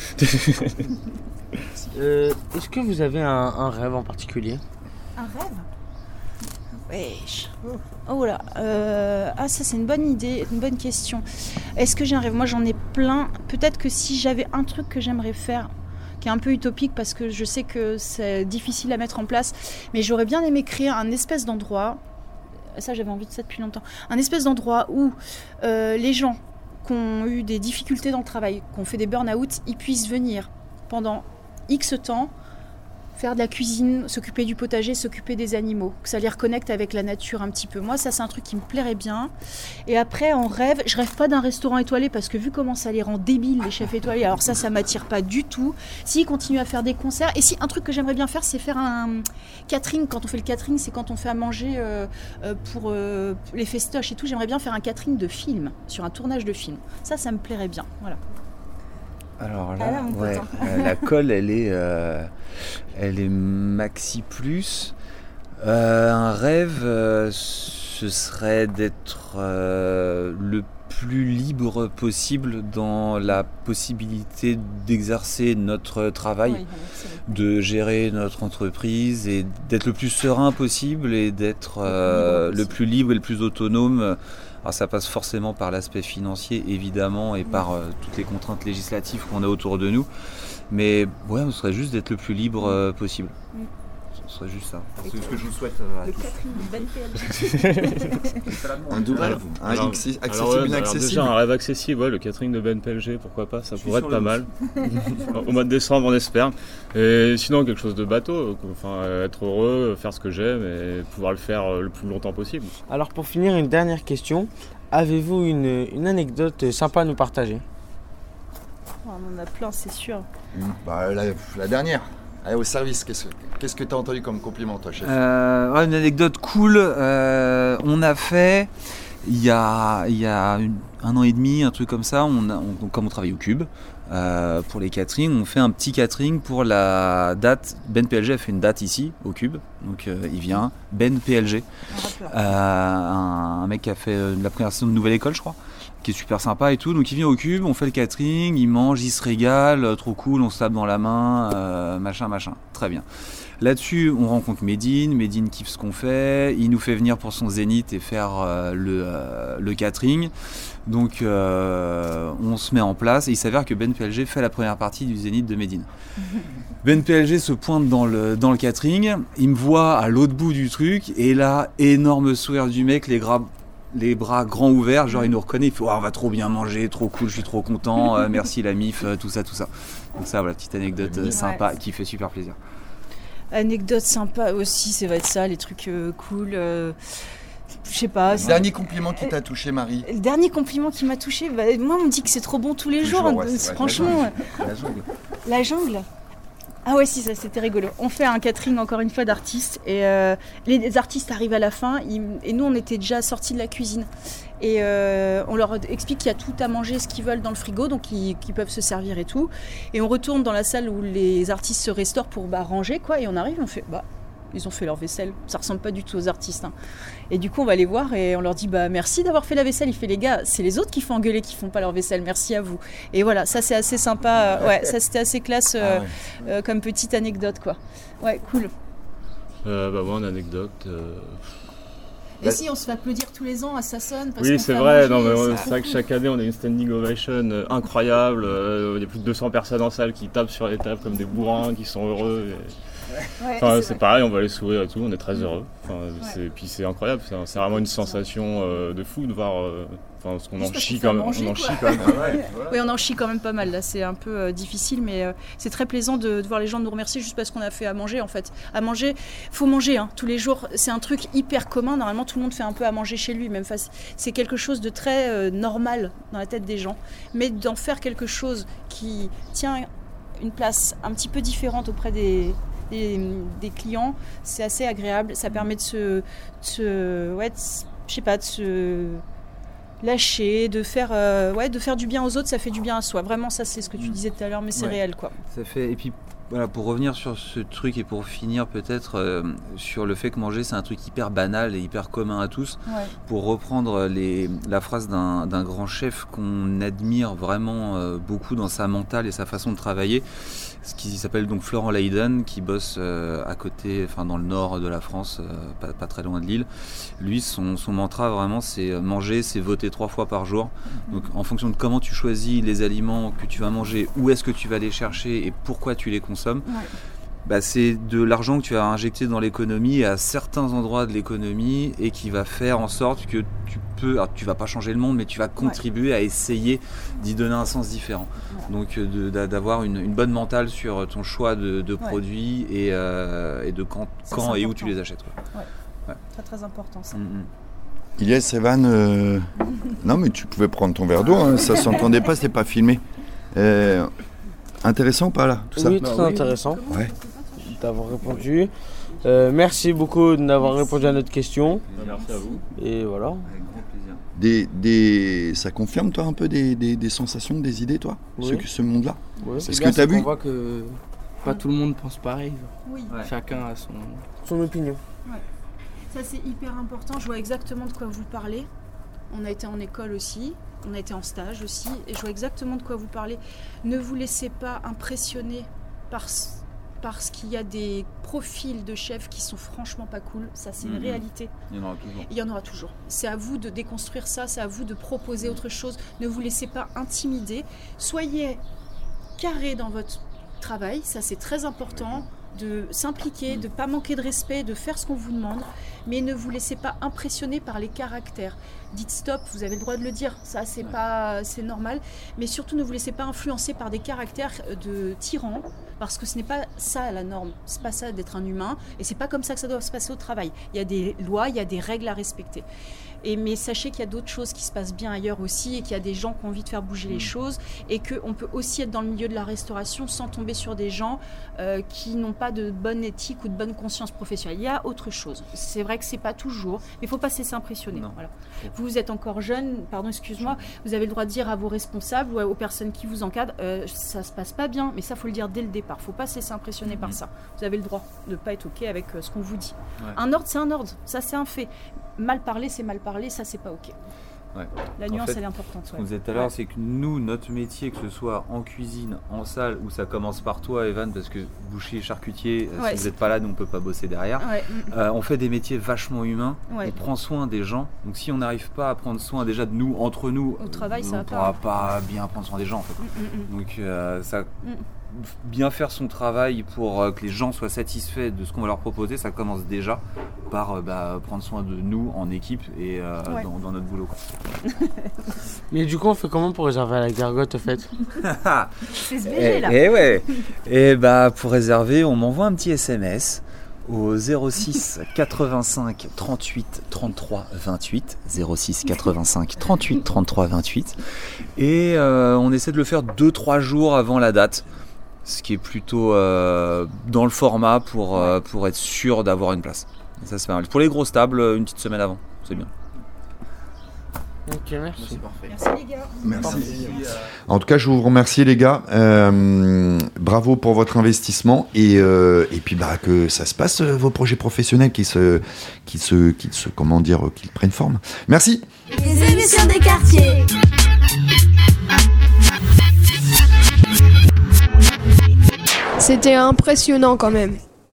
euh, est-ce que vous avez un, un rêve en particulier? Un rêve? Wesh. Oh là. Euh, ah, ça, c'est une bonne idée, une bonne question. Est-ce que j'ai un rêve ? Moi, j'en ai plein. Peut-être que si j'avais un truc que j'aimerais faire, qui est un peu utopique parce que je sais que c'est difficile à mettre en place, mais j'aurais bien aimé créer un espèce d'endroit. Ça, j'avais envie de ça depuis longtemps. Un espèce d'endroit où euh, les gens qui ont eu des difficultés dans le travail, qui ont fait des burn-out, ils puissent venir pendant X temps faire de la cuisine, s'occuper du potager, s'occuper des animaux, que ça les reconnecte avec la nature un petit peu. Moi, ça, c'est un truc qui me plairait bien. Et après, en rêve, je rêve pas d'un restaurant étoilé parce que vu comment ça les rend débiles, les chefs étoilés, alors ça, ça m'attire pas du tout. S'ils continuent à faire des concerts, et si un truc que j'aimerais bien faire, c'est faire un catering. Quand on fait le catering, c'est quand on fait à manger euh, euh, pour euh, les festoches et tout. J'aimerais bien faire un catering de film, sur un tournage de film. Ça, ça me plairait bien. Voilà. Alors là, Ah là, mon ouais, pote, hein. euh, la colle, elle est, euh, elle est maxi plus. Euh, un rêve, euh, ce serait d'être euh, le plus libre possible dans la possibilité d'exercer notre travail, Oui, de gérer notre entreprise et d'être le plus serein possible et d'être euh, le plus libre et le plus autonome. Alors ça passe forcément par l'aspect financier évidemment et par euh, toutes les contraintes législatives qu'on a autour de nous. Mais ouais, ce serait juste d'être le plus libre euh, possible. Mm. Ce serait juste ça. Et C'est ce toi, que je vous souhaite euh, à le tous. catering de Ben P L G. Un double rêve, un Alors- accessi- alors accessible, ouais, alors inaccessible. déjà un rêve accessible, ouais, le catering de Ben P L G, pourquoi pas, ça Je pourrait suis être sur pas le mal. Au mois de décembre, on espère. Et sinon, quelque chose de bateau, enfin, être heureux, faire ce que j'aime et pouvoir le faire le plus longtemps possible. Alors pour finir, une dernière question. Avez-vous une, une anecdote sympa à nous partager ? Oh, on en a plein, c'est sûr. Bah, la, la dernière. Allez, au service, qu'est-ce que qu'est-ce que tu as entendu comme compliment, toi, chef Euh, ouais, une anecdote cool. euh, on a fait il y a, il y a une- un an et demi, un truc comme ça. On a, on- comme on travaille au Cube euh, pour les caterings, on fait un petit catering pour la date. Ben P L G a fait une date ici au Cube, donc euh, il vient. Ben P L G, euh, un, un mec qui a fait euh, la première saison de Nouvelle École, je crois, qui est super sympa et tout. Donc il vient au Cube, on fait le catering, il mange, il se régale, euh, trop cool, on se tape dans la main, euh, machin, machin, très bien. Là-dessus, on rencontre Médine, Médine kiffe ce qu'on fait, il nous fait venir pour son zénith et faire euh, le, euh, le catering. Donc euh, on se met en place et il s'avère que Ben P L G fait la première partie du zénith de Médine. Ben P L G se pointe dans le, dans le catering, il me voit à l'autre bout du truc et là, énorme sourire du mec, les gras les bras grands ouverts, genre il nous reconnaît, il fait oh, on va trop bien manger, trop cool, je suis trop content, euh, merci la mif, euh, tout ça, tout ça. Donc ça, voilà, petite anecdote euh, sympa qui fait super plaisir. Anecdote sympa aussi, ça va être ça, les trucs euh, cool. euh, Je sais pas. Le c'est- dernier compliment qui t'a touché, Marie. Le dernier compliment qui m'a touché, bah, moi on me dit que c'est trop bon tous les Tous les jours. jours, ouais, donc, c'est vrai, franchement, la jungle. la jungle. Ah ouais, si, ça c'était rigolo. On fait un catering encore une fois d'artistes et euh, les artistes arrivent à la fin ils- et nous on était déjà sortis de la cuisine et euh, on leur explique qu'il y a tout à manger, ce qu'ils veulent dans le frigo, donc ils, qu'ils peuvent se servir et tout. Et on retourne dans la salle où les artistes se restaurent pour bah, ranger quoi et on arrive, on fait bah ils ont fait leur vaisselle, ça ressemble pas du tout aux artistes. hein. Et du coup on va les voir et on leur dit bah merci d'avoir fait la vaisselle. Il fait les gars, c'est les autres qui font engueuler qui font pas leur vaisselle, merci à vous. Et voilà, ça c'est assez sympa, euh, ouais, ça c'était assez classe euh, Ah ouais. euh, comme petite anecdote quoi. Ouais, cool. Euh, bah moi, une anecdote. euh, Et si on se fait applaudir tous les ans, ça sonne parce Oui, qu'on c'est fait à vrai. manger, Non, mais c'est ouais, trop c'est vrai que cool. chaque année, on a une standing ovation euh, incroyable. euh, Il y a plus de deux cents personnes en salle qui tapent sur les tables comme des bourrins, qui sont heureux. et- Ouais, Enfin, c'est c'est vrai. pareil, on va les sourire et tout, on est très heureux. Enfin, c'est- Puis c'est incroyable, c'est c'est vraiment une sensation euh, de fou de voir. euh, Enfin, parce qu'on en Juste parce chie qu'on fait quand même. manger, On en quoi. chie quand même. Oui, on en chie quand même pas mal. Là, c'est un peu euh, difficile, mais euh, c'est très plaisant de, de voir les gens nous remercier juste parce qu'on a fait à manger. En fait, à manger, faut manger hein, tous les jours. C'est un truc hyper commun. Normalement, tout le monde fait un peu à manger chez lui. Même fa- c'est quelque chose de très euh, normal dans la tête des gens. Mais d'en faire quelque chose qui tient une place un petit peu différente auprès des des, des clients, c'est assez agréable. Ça permet de se, de se ouais, de s- je sais pas, de se lâcher, de faire, euh, ouais, de faire du bien aux autres, ça fait du bien à soi. Vraiment, ça, c'est ce que tu disais tout à l'heure, mais c'est Ouais. réel, quoi. Ça fait, et puis Voilà, pour revenir sur ce truc et pour finir peut-être euh, sur le fait que manger c'est un truc hyper banal et hyper commun à tous, Ouais. pour reprendre les, la phrase d'un, d'un grand chef qu'on admire vraiment euh, beaucoup dans sa mentale et sa façon de travailler, ce qui s'appelle donc Florent Leyden, qui bosse euh, à côté, enfin dans le nord de la France, euh, pas, pas très loin de Lille. Lui, son, son mantra vraiment c'est euh, manger, c'est voter trois fois par jour. Mm-hmm. Donc en fonction de comment tu choisis les aliments que tu vas manger, où est-ce que tu vas les chercher et pourquoi tu les consommes, Ouais. Bah, c'est de l'argent que tu vas injecter dans l'économie à certains endroits de l'économie et qui va faire en sorte que tu peux, alors tu vas pas changer le monde, mais tu vas contribuer ouais. à essayer d'y donner un sens différent. Ouais. Donc de, d'avoir une, une bonne mentale sur ton choix de, de produits ouais. et, euh, et de quand, quand et où tu les achètes. Quoi. Ouais. Ouais. Très très important ça. Mm-hmm. Ilyes, Evan, euh... non mais tu pouvais prendre ton verre d'eau, hein, ça s'entendait pas, c'était pas filmé. Euh... Intéressant ou pas là tout Oui, ça très bah, oui. intéressant ouais. d'avoir répondu. Euh, merci beaucoup d'avoir répondu à notre question. Merci à vous. Et voilà. Avec grand plaisir. Des, des... Ça confirme toi un peu des, des, des sensations, des idées toi oui. ce, ce monde-là oui. C'est ce que tu as vu. On voit que pas tout le monde pense pareil. Oui. Ouais. Chacun a son, son opinion. Ouais. Ça c'est hyper important, je vois exactement de quoi vous parlez. On a été en école aussi, on a été en stage aussi, et je vois exactement de quoi vous parlez. Ne vous laissez pas impressionner par, parce qu'il y a des profils de chefs qui sont franchement pas cool. Ça, c'est mmh. une réalité. Il y en aura toujours. Il y en aura toujours. C'est à vous de déconstruire ça, c'est à vous de proposer autre chose. Ne vous laissez pas intimider. Soyez carré dans votre travail, ça c'est très important. De s'impliquer, de ne pas manquer de respect, de faire ce qu'on vous demande, mais ne vous laissez pas impressionner par les caractères. Dites stop, vous avez le droit de le dire, ça c'est ouais. pas, c'est normal, mais surtout ne vous laissez pas influencer par des caractères de tyrans, parce que ce n'est pas ça la norme, c'est pas ça d'être un humain, et c'est pas comme ça que ça doit se passer au travail. Il y a des lois, il y a des règles à respecter. Et, mais sachez qu'il y a d'autres choses qui se passent bien ailleurs aussi et qu'il y a des gens qui ont envie de faire bouger mmh. les choses et qu'on peut aussi être dans le milieu de la restauration sans tomber sur des gens euh, qui n'ont pas de bonne éthique ou de bonne conscience professionnelle. Il y a autre chose. C'est vrai que c'est pas toujours, mais il ne faut pas se laisser impressionner. Voilà. Vous êtes encore jeune, pardon, excuse-moi, vous avez le droit de dire à vos responsables ou aux personnes qui vous encadrent, euh, ça se passe pas bien, mais ça faut le dire dès le départ. Il ne faut pas se laisser impressionner mmh. par ça. Vous avez le droit de ne pas être OK avec euh, ce qu'on vous dit. Ouais. Un ordre, c'est un ordre. Ça, c'est un fait. Mal parler, c'est mal parler, ça c'est pas ok. Ouais. La nuance, en fait, elle est importante. Ce qu'on disait tout à l'heure, ouais. c'est que nous, notre métier, que ce soit en cuisine, en salle, où ça commence par toi, Evan, parce que boucher, charcutier, ouais, si vous n'êtes pas là, nous on peut pas bosser derrière. Ouais. Euh, on fait des métiers vachement humains. Ouais. On prend soin des gens. Donc si on n'arrive pas à prendre soin déjà de nous, entre nous, au travail, on ne pourra pas bien prendre soin des gens. En fait. Mm-mm. Donc euh, ça. Mm. Bien faire son travail pour euh, que les gens soient satisfaits de ce qu'on va leur proposer, ça commence déjà par euh, bah, prendre soin de nous en équipe et euh, ouais. dans, dans notre boulot. Quoi. Mais du coup, on fait comment pour réserver à la Gargote, en fait? C'est ce B G là. Et ouais. Et bah pour réserver, on m'envoie un petit S M S au zéro six quatre-vingt-cinq trente-huit trente-trois vingt-huit zéro six quatre-vingt-cinq trente-huit trente-trois vingt-huit et euh, on essaie de le faire deux trois jours avant la date. Ce qui est plutôt euh, dans le format pour, euh, pour être sûr d'avoir une place. Et ça, c'est pas mal. Pour les grosses tables, une petite semaine avant, c'est bien. Ok, merci. C'est parfait. Merci les gars. Merci. En tout cas, je vous remercie les gars. Euh, bravo pour votre investissement et, euh, et puis bah, que ça se passe, vos projets professionnels qui se, qui se, qui se, comment dire, qu'ils prennent forme. Merci. Les émissions des quartiers. C'était impressionnant quand même.